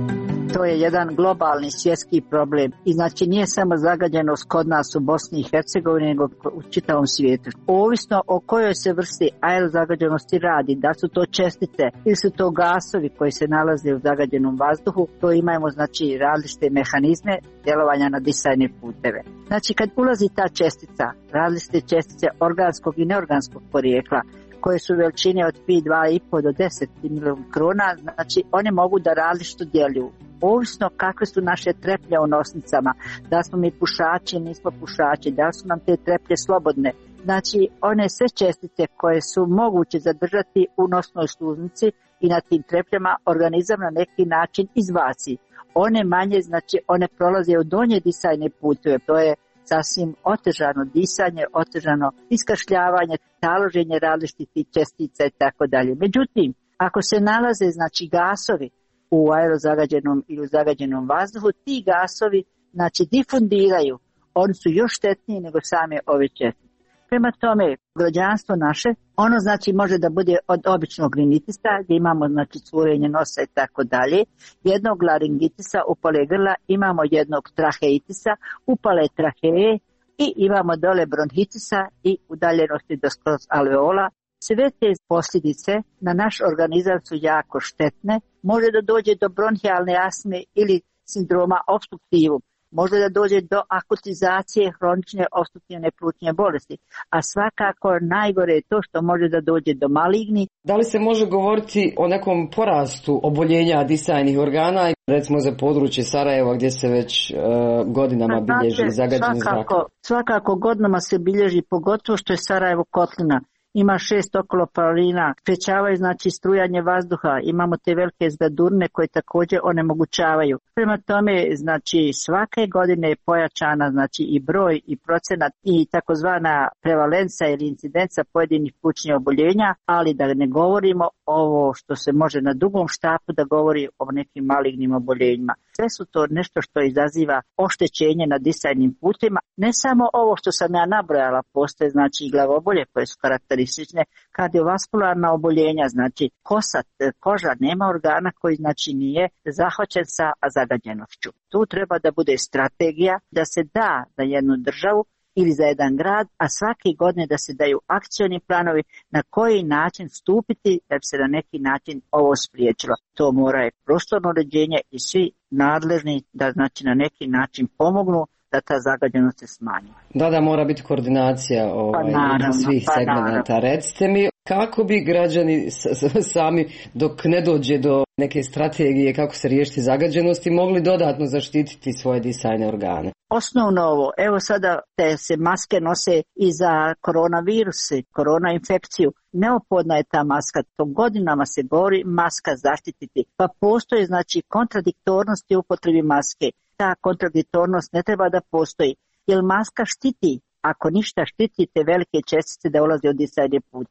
To je jedan globalni svjetski problem i znači nije samo zagađenost kod nas u Bosni i Hercegovini, nego u čitavom svijetu. Ovisno o kojoj se vrsti aerozagađenosti radi, da su to čestice ili su to gasovi koji se nalaze u zagađenom vazduhu, to imamo znači različite mehanizme djelovanja na disajne puteve. Znači kad ulazi ta čestica, različite čestice organskog i neorganskog porijekla, koje su veličine od pi dva i po do deset mikrona, znači one mogu da različito djeluju. Ovisno kakve su naše treplje u nosnicama, da smo mi pušači, nismo pušači, da su nam te treplje slobodne. Znači one sve čestice koje su moguće zadržati u nosnoj sluznici i na tim trepljama organizam na neki način izbaci. One manje, znači one prolaze u donje disajne puteve, to je sasvim otežano disanje, otežano iskašljavanje, taloženje različitih čestica i tako dalje. Međutim, ako se nalaze znači gasovi u aerozagađenom ili u zagađenom vazduhu, ti gasovi znači difundiraju, oni su još štetniji nego same ove čestice. Prema tome, građanstvo naše, ono znači može da bude od običnog rinitisa, gdje imamo znači curenje nosa i tako dalje, jednog laringitisa, upale grla, imamo jednog traheitisa, upale traheje i imamo dole bronhitisa i udaljenosti do skroz alveola. Sve te posljedice na naš organizam su jako štetne, može da dođe do bronhijalne astme ili sindroma obstruktivum. Može da dođe do akutizacije hronične opstruktivne plućne bolesti, a svakako najgore je to što može da dođe do maligni. Da li se može govoriti o nekom porastu oboljenja disajnih organa, recimo za područje Sarajeva gdje se već uh, godinama bilježi zagađeni zrak? Svakako godinama se bilježi, pogotovo što je Sarajevo kotlina. Ima šest okoloparolina, sprečavaju znači strujanje vazduha, imamo te velike zgadurne koje također onemogućavaju. Prema tome, znači svake godine je pojačana znači i broj i procenat i takozvana prevalenca ili incidenca pojedinih plućnih oboljenja, ali da ne govorimo ovo što se može na dugom štapu da govori o nekim malignim oboljenjima. Sve su to nešto što izaziva oštećenje na disajnim putima. Ne samo ovo što sam ja nabrojala, postoje znači i glavobolje koje su karakteristične, kardiovaskularna oboljenja, znači kosa, koža, nema organa koji znači nije zahvaćen sa zagađenošću. Tu treba da bude strategija da se da za jednu državu ili za jedan grad, a svake godine da se daju akcioni planovi na koji način stupiti da bi se na neki način ovo spriječilo. To mora je prostorno uređenje i svi nadležni da znači na neki način pomognu da ta zagađenost se smanji. Da, da, mora biti koordinacija ovaj, pa naravno, svih pa segmenata. Recite mi, kako bi građani sami, dok ne dođe do neke strategije kako se riješiti zagađenosti, mogli dodatno zaštititi svoje disajne organe? Osnovno ovo, evo sada te se maske nose i za koronaviruse, korona infekciju. Neophodna je ta maska, to godinama se govori maska zaštititi, pa postoje znači kontradiktornosti u upotrebi maske. Ta kontradiktornost ne treba da postoji, jer maska štiti, ako ništa štiti te velike čestice da ulaze u disajne puteve.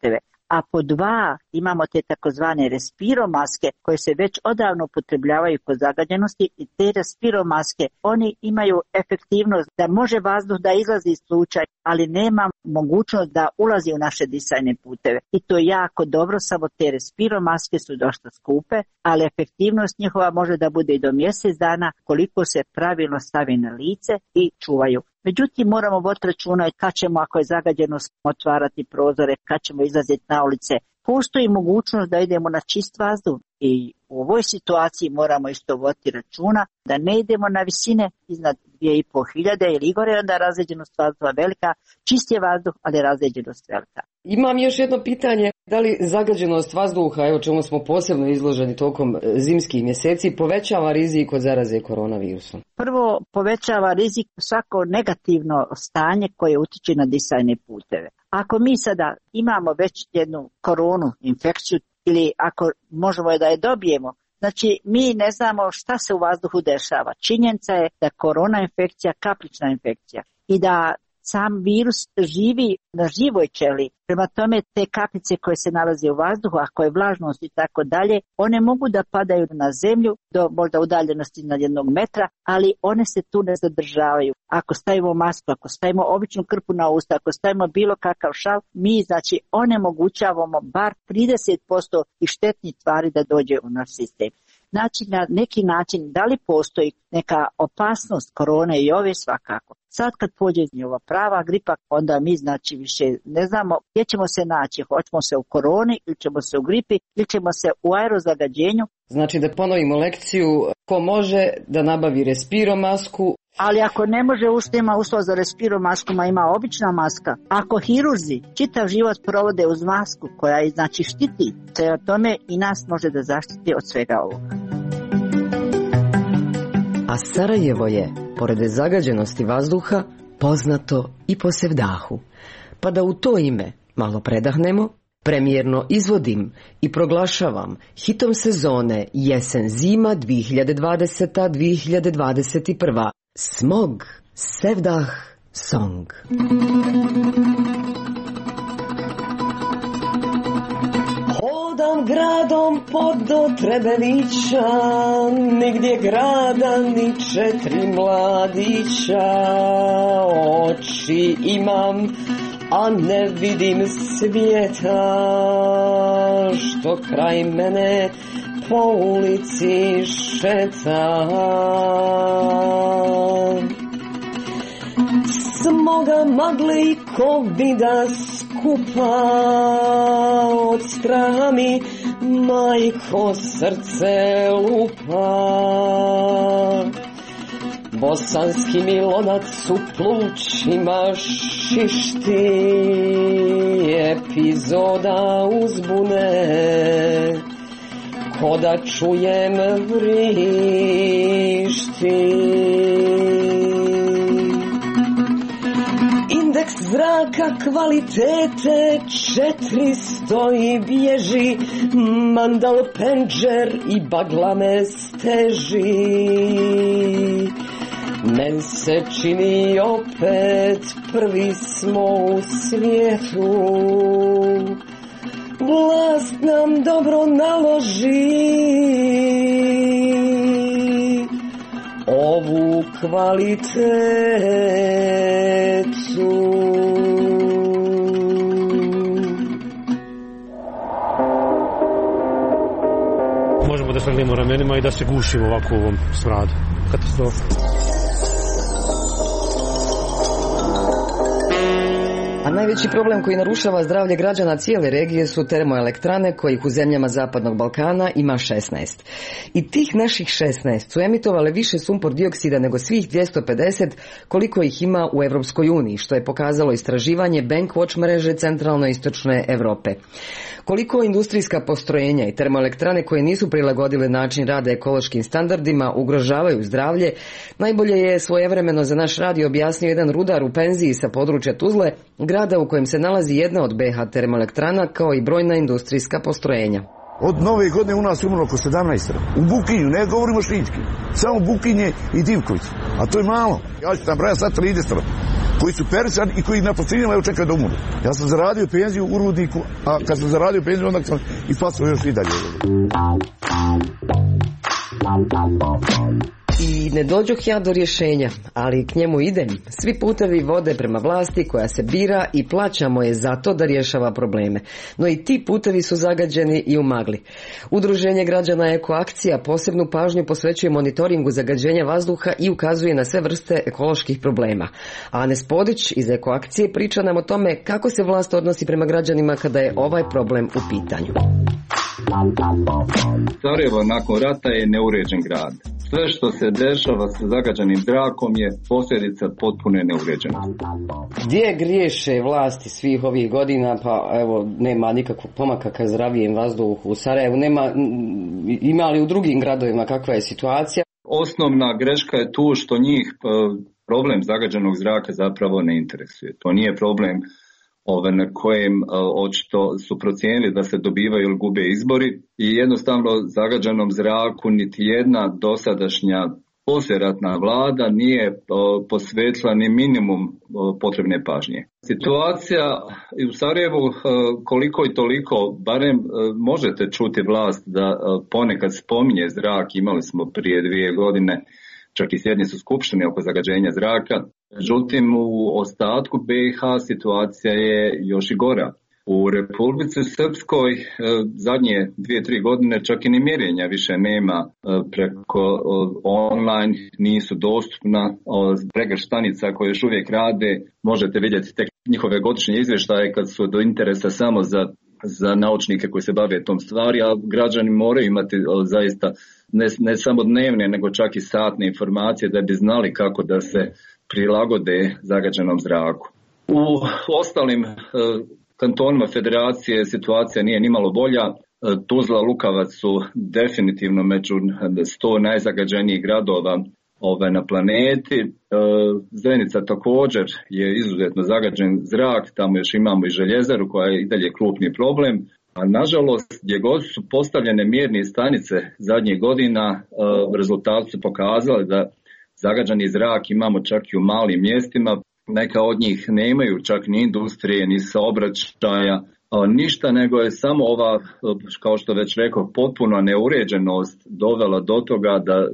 a po dva imamo te takozvane respiromaske koje se već odavno upotrebljavaju kod zagađenosti i te respiromaske, oni imaju efektivnost da može vazduh da izlazi iz pluća, ali nema mogućnost da ulazi u naše disajne puteve. I to je jako dobro, samo te respiromaske su dosta skupe, ali efektivnost njihova može da bude i do mjesec dana koliko se pravilno stavi na lice i čuvaju. Međutim, moramo voditi računa kad ćemo, ako je zagađeno, otvarati prozore, kad ćemo izlaziti na ulice. Postoji mogućnost da idemo na čist vazduh i u ovoj situaciji moramo isto voditi računa da ne idemo na visine iznad dvije i pol hiljade ili gore, onda razređenost vazduha velika, čist je vazduh, ali razređenost velika. Imam još jedno pitanje, da li zagađenost vazduha, evo čemu smo posebno izloženi tokom zimskih mjeseci, povećava rizik od zaraze koronavirusom? Prvo, povećava rizik svako negativno stanje koje utiče na disajne puteve. Ako mi sada imamo već jednu koronu infekciju ili ako možemo je da je dobijemo, znači mi ne znamo šta se u vazduhu dešava. Činjenica je da korona infekcija, kaplična infekcija i da sam virus živi na živoj ćeliji. Prema tome te kapljice koje se nalaze u vazduhu, ako je vlažnost i tako dalje, one mogu da padaju na zemlju do možda udaljenosti na jednog metra, ali one se tu ne zadržavaju. Ako stavimo masku, ako stavimo običnu krpu na usta, ako stavimo bilo kakav šal, mi znači onemogućavamo bar trideset posto i štetnih tvari da dođe u naš sistem. Znači na neki način da li postoji neka opasnost korone i ove svakako. Sad kad pođe ova prava gripa, onda mi znači više ne znamo gdje ćemo se naći. Hoćemo se u koroni ili ćemo se u gripi ili ćemo se u aerozagađenju. Znači da ponovimo lekciju, ko može da nabavi respiromasku. Ali ako ne može, ušte ima uslov za respiromasku, ima obična maska. Ako hirurzi čitav život provode uz masku koja je znači štiti, te tome i nas može da zaštiti od svega ovoga. A Sarajevo je, pored zagađenosti vazduha, poznato i po sevdahu. Pa da u to ime malo predahnemo, premijerno izvodim i proglašavam hitom sezone jesen-zima dvije hiljade dvadeseta dvije hiljade dvadeset prva. Smog Sevdah Song. Hodam gradom pod do Trebevića, nigdje grada ni četiri mladića. Oči imam, a ne vidim svijeta, što kraj mene po ulici šeta. Smoga magle i kovida skupa, od straha mi majko srce lupa. Bosanski mi lonac u plućima šišti, epizoda uzbune, ko da čujem vrišti. Indeks zraka kvalitete četiristo i bježi, mandal penđer i bagla me steži. Men se čini opet prvi smo u svijetu, vlast nam dobro naloži ovu kvalitetu. Možemo da svrnimo ramenima i da se gušimo ovako u ovom smradu. Katastrofa. A najveći problem koji narušava zdravlje građana cijele regije su termoelektrane kojih u zemljama Zapadnog Balkana ima šesnaest. I tih naših šesnaest su emitovale više sumpor dioksida nego svih dvjesto pedeset koliko ih ima u Europskoj uniji, što je pokazalo istraživanje Bankwatch mreže centralno-istočne Europe. Koliko industrijska postrojenja i termoelektrane koje nisu prilagodile način rada ekološkim standardima ugrožavaju zdravlje, najbolje je svojevremeno za naš radio objasnio jedan rudar u penziji sa područja Tuzle, grada u kojem se nalazi jedna od B H termoelektrana kao i brojna industrijska postrojenja. Od nove godine u nas umrlo oko sedamnaest. U Bukinju, ne govorimo šinjski, samo Bukinje i Divković, a to je malo. Ja ću tam brati sad trideset. koji su perisani i koji na posteljima evo čekaju da umru. Ja sam zaradio penziju u rudniku, a kad sam zaradio penziju onda sam i pasao još i dalje. I ne dođoh ja do rješenja, ali k njemu idem. Svi putevi vode prema vlasti koja se bira i plaćamo je zato da rješava probleme. No i ti putevi su zagađeni i u magli. Udruženje građana Ekoakcija posebnu pažnju posvećuje monitoringu zagađenja vazduha i ukazuje na sve vrste ekoloških problema. A Anes Podić iz Ekoakcije priča nam o tome kako se vlast odnosi prema građanima kada je ovaj problem u pitanju. Sarajevo nakon rata je neuređen grad. Sve što se dešava sa zagađenim zrakom je posljedica potpune neuređenosti. Gdje griješe vlasti svih ovih godina, pa evo nema nikakvog pomaka ka zdravijem vazduhu u Sarajevu, nema, ima li u drugim gradovima kakva je situacija? Osnovna greška je tu što njih problem zagađenog zraka zapravo ne interesuje. To nije problem ove na kojem očito su procijenili da se dobivaju ili gube izbori i jednostavno zagađenom zraku niti jedna dosadašnja poslijeratna vlada nije posvetila ni minimum potrebne pažnje. Situacija u Sarajevu koliko i toliko, barem možete čuti vlast da ponekad spominje zrak, imali smo prije dvije godine čak i sjednicu skupštine oko zagađenja zraka. Međutim, u ostatku B i H situacija je još i gora. U Republici Srpskoj zadnje dvije, tri godine čak i ni mjerenja više nema preko online, nisu dostupna pregršt stanica koje još uvijek rade. Možete vidjeti tek njihove godišnje izvještaje kad su do interesa samo za, za naučnike koji se bave tom stvari, a građani moraju imati zaista ne, ne samo dnevne, nego čak i satne informacije da bi znali kako da se prilagode zagađenom zraku. U ostalim e, kantonima federacije situacija nije nimalo bolja. E, Tuzla, Lukavac su definitivno među sto najzagađenijih gradova ove na planeti. E, Zenica također je izuzetno zagađen zrak, tamo još imamo i željezaru koja je i dalje krupni problem. A nažalost, gdje god su postavljene mjerne stanice zadnjih godina, e, rezultati su pokazali da zagađeni zrak imamo čak i u malim mjestima. Neka od njih nemaju čak ni industrije, ni saobraćaja, ništa, nego je samo ova, kao što već rekao, potpuna neuređenost dovela do toga da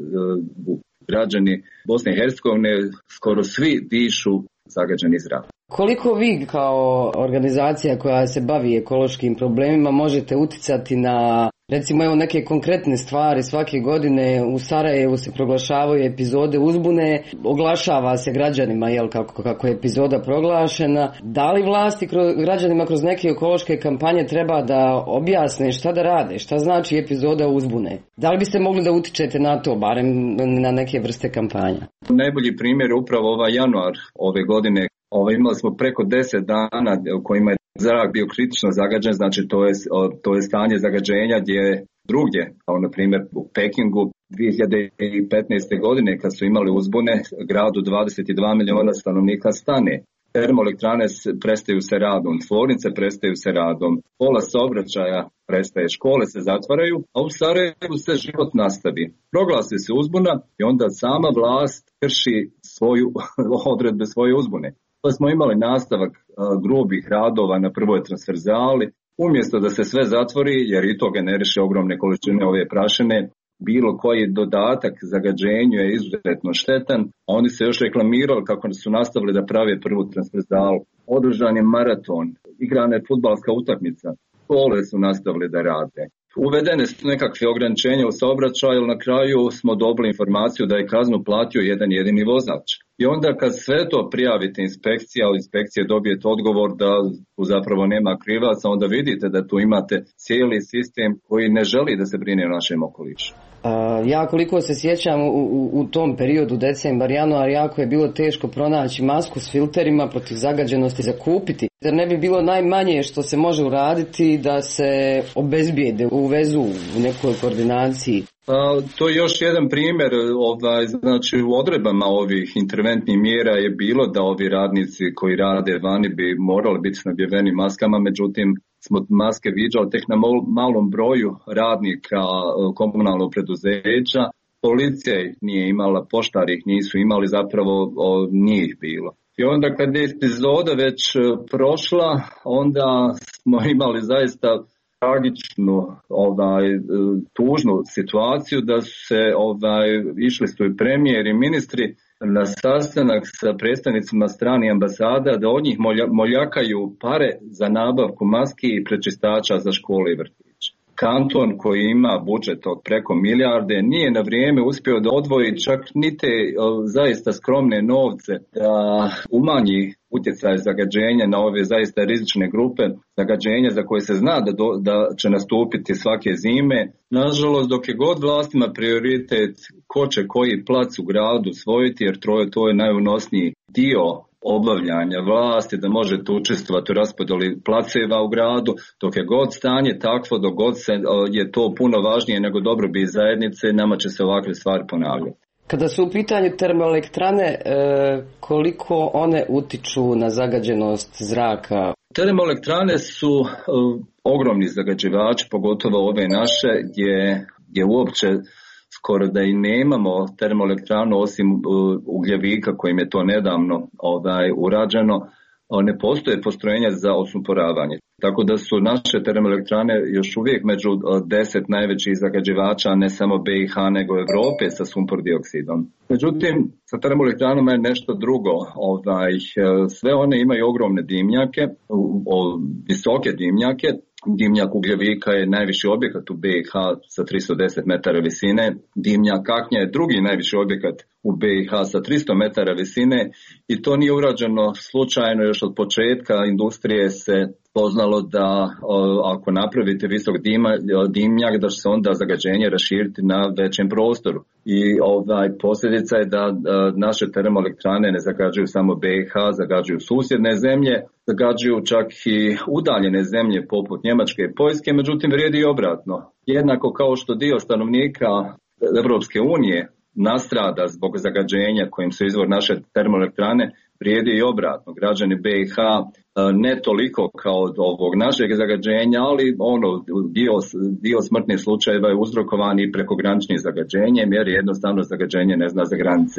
građani Bosne i Hercegovine skoro svi dišu zagađeni zrak. Koliko vi kao organizacija koja se bavi ekološkim problemima možete utjecati na, recimo evo neke konkretne stvari? Svake godine u Sarajevu se proglašavaju epizode uzbune, oglašava se građanima jel, kako, kako je epizoda proglašena. Da li vlasti kroz, građanima kroz neke ekološke kampanje treba da objasne šta da rade, šta znači epizoda uzbune? Da li biste mogli da utičete na to, barem na neke vrste kampanja? Najbolji primjer je upravo ovaj januar ove godine. Ovo, imali smo preko deset dana u kojima je zrak bio kritično zagađen, znači to je, to je stanje zagađenja gdje je drugdje, kao na primjer u Pekingu dvije hiljade petnaeste. godine kad su imali uzbune, gradu dvadeset dva milijuna stanovnika stane. Termoelektrane prestaju se radom, tvornice prestaju se radom, pola saobraćaja prestaje, škole se zatvaraju, a u Sarajevu se život nastavi. Proglasi se uzbuna i onda sama vlast krši svoju odredbe svoje uzbune. Pa smo imali nastavak a, grubih radova na prvoj transverzali, umjesto da se sve zatvori, jer i to generiše ogromne količine ove prašine, bilo koji dodatak zagađenju je izuzetno štetan, a oni se još reklamirali kako su nastavili da prave prvu transverzalu. Održan je maraton, igrana je fudbalska utakmica, škole su nastavili da rade. Uvedene su nekakve ograničenja u saobraćaju, ali na kraju smo dobili informaciju da je kaznu platio jedan jedini vozač. I onda kad sve to prijavite inspekcija, ali inspekcije dobijete odgovor da tu zapravo nema krivaca, onda vidite da tu imate cijeli sistem koji ne želi da se brine o našem okolišu. Uh, ja koliko se sjećam u, u, u tom periodu decembar, januar, jako je bilo teško pronaći masku s filterima protiv zagađenosti za kupiti. Jer ne bi bilo najmanje što se može uraditi da se obezbijede, uvezu u nekoj koordinaciji? A, to je još jedan primjer, ovaj, znači u odredbama ovih interventnih mjera je bilo da ovi radnici koji rade vani bi morali biti snabdjeveni maskama, međutim smo maske viđali tek na malom broju radnika komunalnog preduzeća. Policija ih nije imala, poštari ih nisu imali, zapravo o, nije ih bilo. I onda kad je epizoda već prošla, onda smo imali zaista tragičnu, ovaj, tužnu situaciju da su se ovaj, išli su i premijer i ministri na sastanak sa predstavnicima stranih ambasada da od njih molja, moljakaju pare za nabavku maski i prečistača za škole i vrtiće. Kanton koji ima budžet od preko milijarde nije na vrijeme uspio da odvoji čak ni te zaista skromne novce da umanji utjecaj zagađenja na ove zaista rizične grupe zagađenja za koje se zna da, do, da će nastupiti svake zime. Nažalost, dok je god vlastima prioritet ko će koji plac u gradu osvojiti, jer to je, to je najunosniji dio obavljanja vlasti, da možete učestvovati u raspodjeli placeva u gradu, dok je god stanje takvo, dok god se, je to puno važnije nego dobrobit zajednice, nama će se ovakve stvari ponavljati. Kada su u pitanju termoelektrane, koliko one utiču na zagađenost zraka? Termoelektrane su ogromni zagađivači, pogotovo ove naše, gdje, gdje uopće skoro da i nemamo termoelektranu osim ugljevika kojim je to nedavno ovaj, urađeno, ne postoje postrojenja za osumporavanje. Tako da su naše termoelektrane još uvijek među deset najvećih zagađivača, ne samo B i H nego Europe sa sumpor dioksidom. Međutim, sa termoelektranama je nešto drugo. Ovaj, sve one imaju ogromne dimnjake, visoke dimnjake. Dimnjak ugljevika je najviši objekat u B i H sa tristo deset metara visine. Dimnjak kaknja je drugi najviši objekat u B i H sa tristo metara visine i to nije urađeno slučajno. Još od početka industrije se poznalo da o, ako napravite visok dima, dimnjak da će se onda zagađenje raširiti na većem prostoru. I ovaj, posljedica je da, da naše termoelektrane ne zagađuju samo B i H, zagađuju susjedne zemlje, zagađuju čak i udaljene zemlje poput Njemačke i Poljske, međutim vrijedi i obratno. Jednako kao što dio stanovnika Europske unije nastrada zbog zagađenja kojim su izvor naše termoelektrane, vrijedi i obratno. Građani B i H ne toliko kao od ovog našeg zagađenja, ali ono dio, dio smrtnih slučajeva je uzrokovan i prekograničnim zagađenjem, jer jednostavno zagađenje ne zna za granice.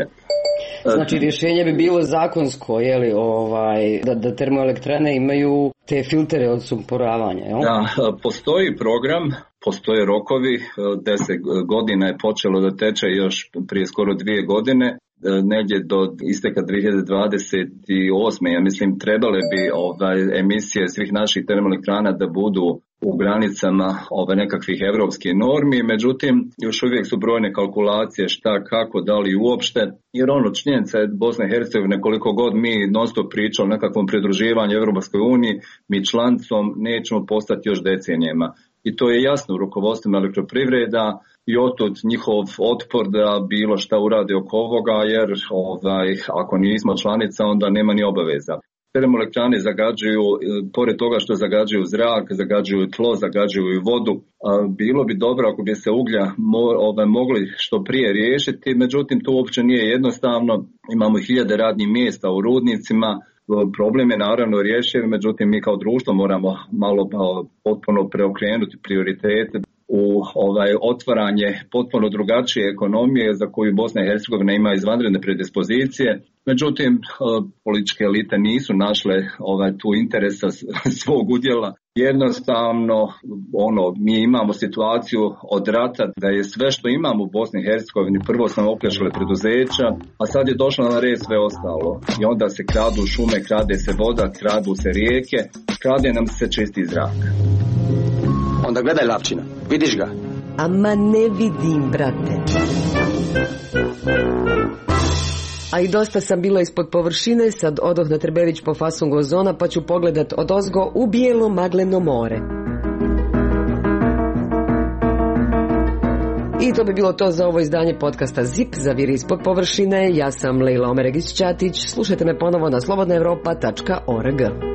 Znači rješenje bi bilo zakonsko, je li, ovaj, da, da termoelektrane imaju te filtere od sumporavanja, jel? Da, postoji program, postoje rokovi, deset godina je počelo da teče još prije skoro dvije godine, negdje do isteka dvije hiljade dvadeset osme. Ja mislim trebale bi ovaj, emisije svih naših termoelektrana da budu u granicama ove nekakvih evropskih normi, međutim još uvijek su brojne kalkulacije šta, kako, da li uopšte, jer ono činjenica je Bosna i Hercegovina koliko god mi non stop pričamo o nekakvom pridruživanju Europskoj uniji, mi člancom nećemo postati još decenijama. I to je jasno u rukovodstvima elektroprivreda i otud njihov otpor da bilo šta uradi oko ovoga, jer ovaj, ako nismo članica onda nema ni obaveza. Termoelektrane zagađuju, pored toga što zagađuju zrak, zagađuju tlo, zagađuju i vodu. Bilo bi dobro ako bi se uglja ovaj, mogli što prije riješiti, međutim to uopće nije jednostavno. Imamo hiljade radnih mjesta u rudnicima, problem je naravno rješiv, međutim mi kao društvo moramo malo potpuno preokrenuti prioritete u ovaj otvaranje potpuno drugačije ekonomije za koju Bosna i Hercegovina ima izvanredne predispozicije. Međutim, političke elite nisu našle ovaj, tu interesa svog udjela. Jednostavno, ono, mi imamo situaciju od rata da je sve što imamo u Bosni i Hercegovini prvo smo opljačkali preduzeća, a sad je došlo na red sve ostalo. I onda se kradu šume, krade se voda, kradu se rijeke, krade nam se čisti zrak. Onda gledaj Lavčina, vidiš ga? Ama ne vidim, brate. A i dosta sam bila ispod površine, sad odoh na Trbević po fasungu ozona, pa ću pogledat odozgo u bijelo magleno more. I to bi bilo to za ovo izdanje podcasta Zip, Zaviri ispod površine. Ja sam Lejla Omeregić-Ćatić, slušajte me ponovo na slobodna evropa tačka org.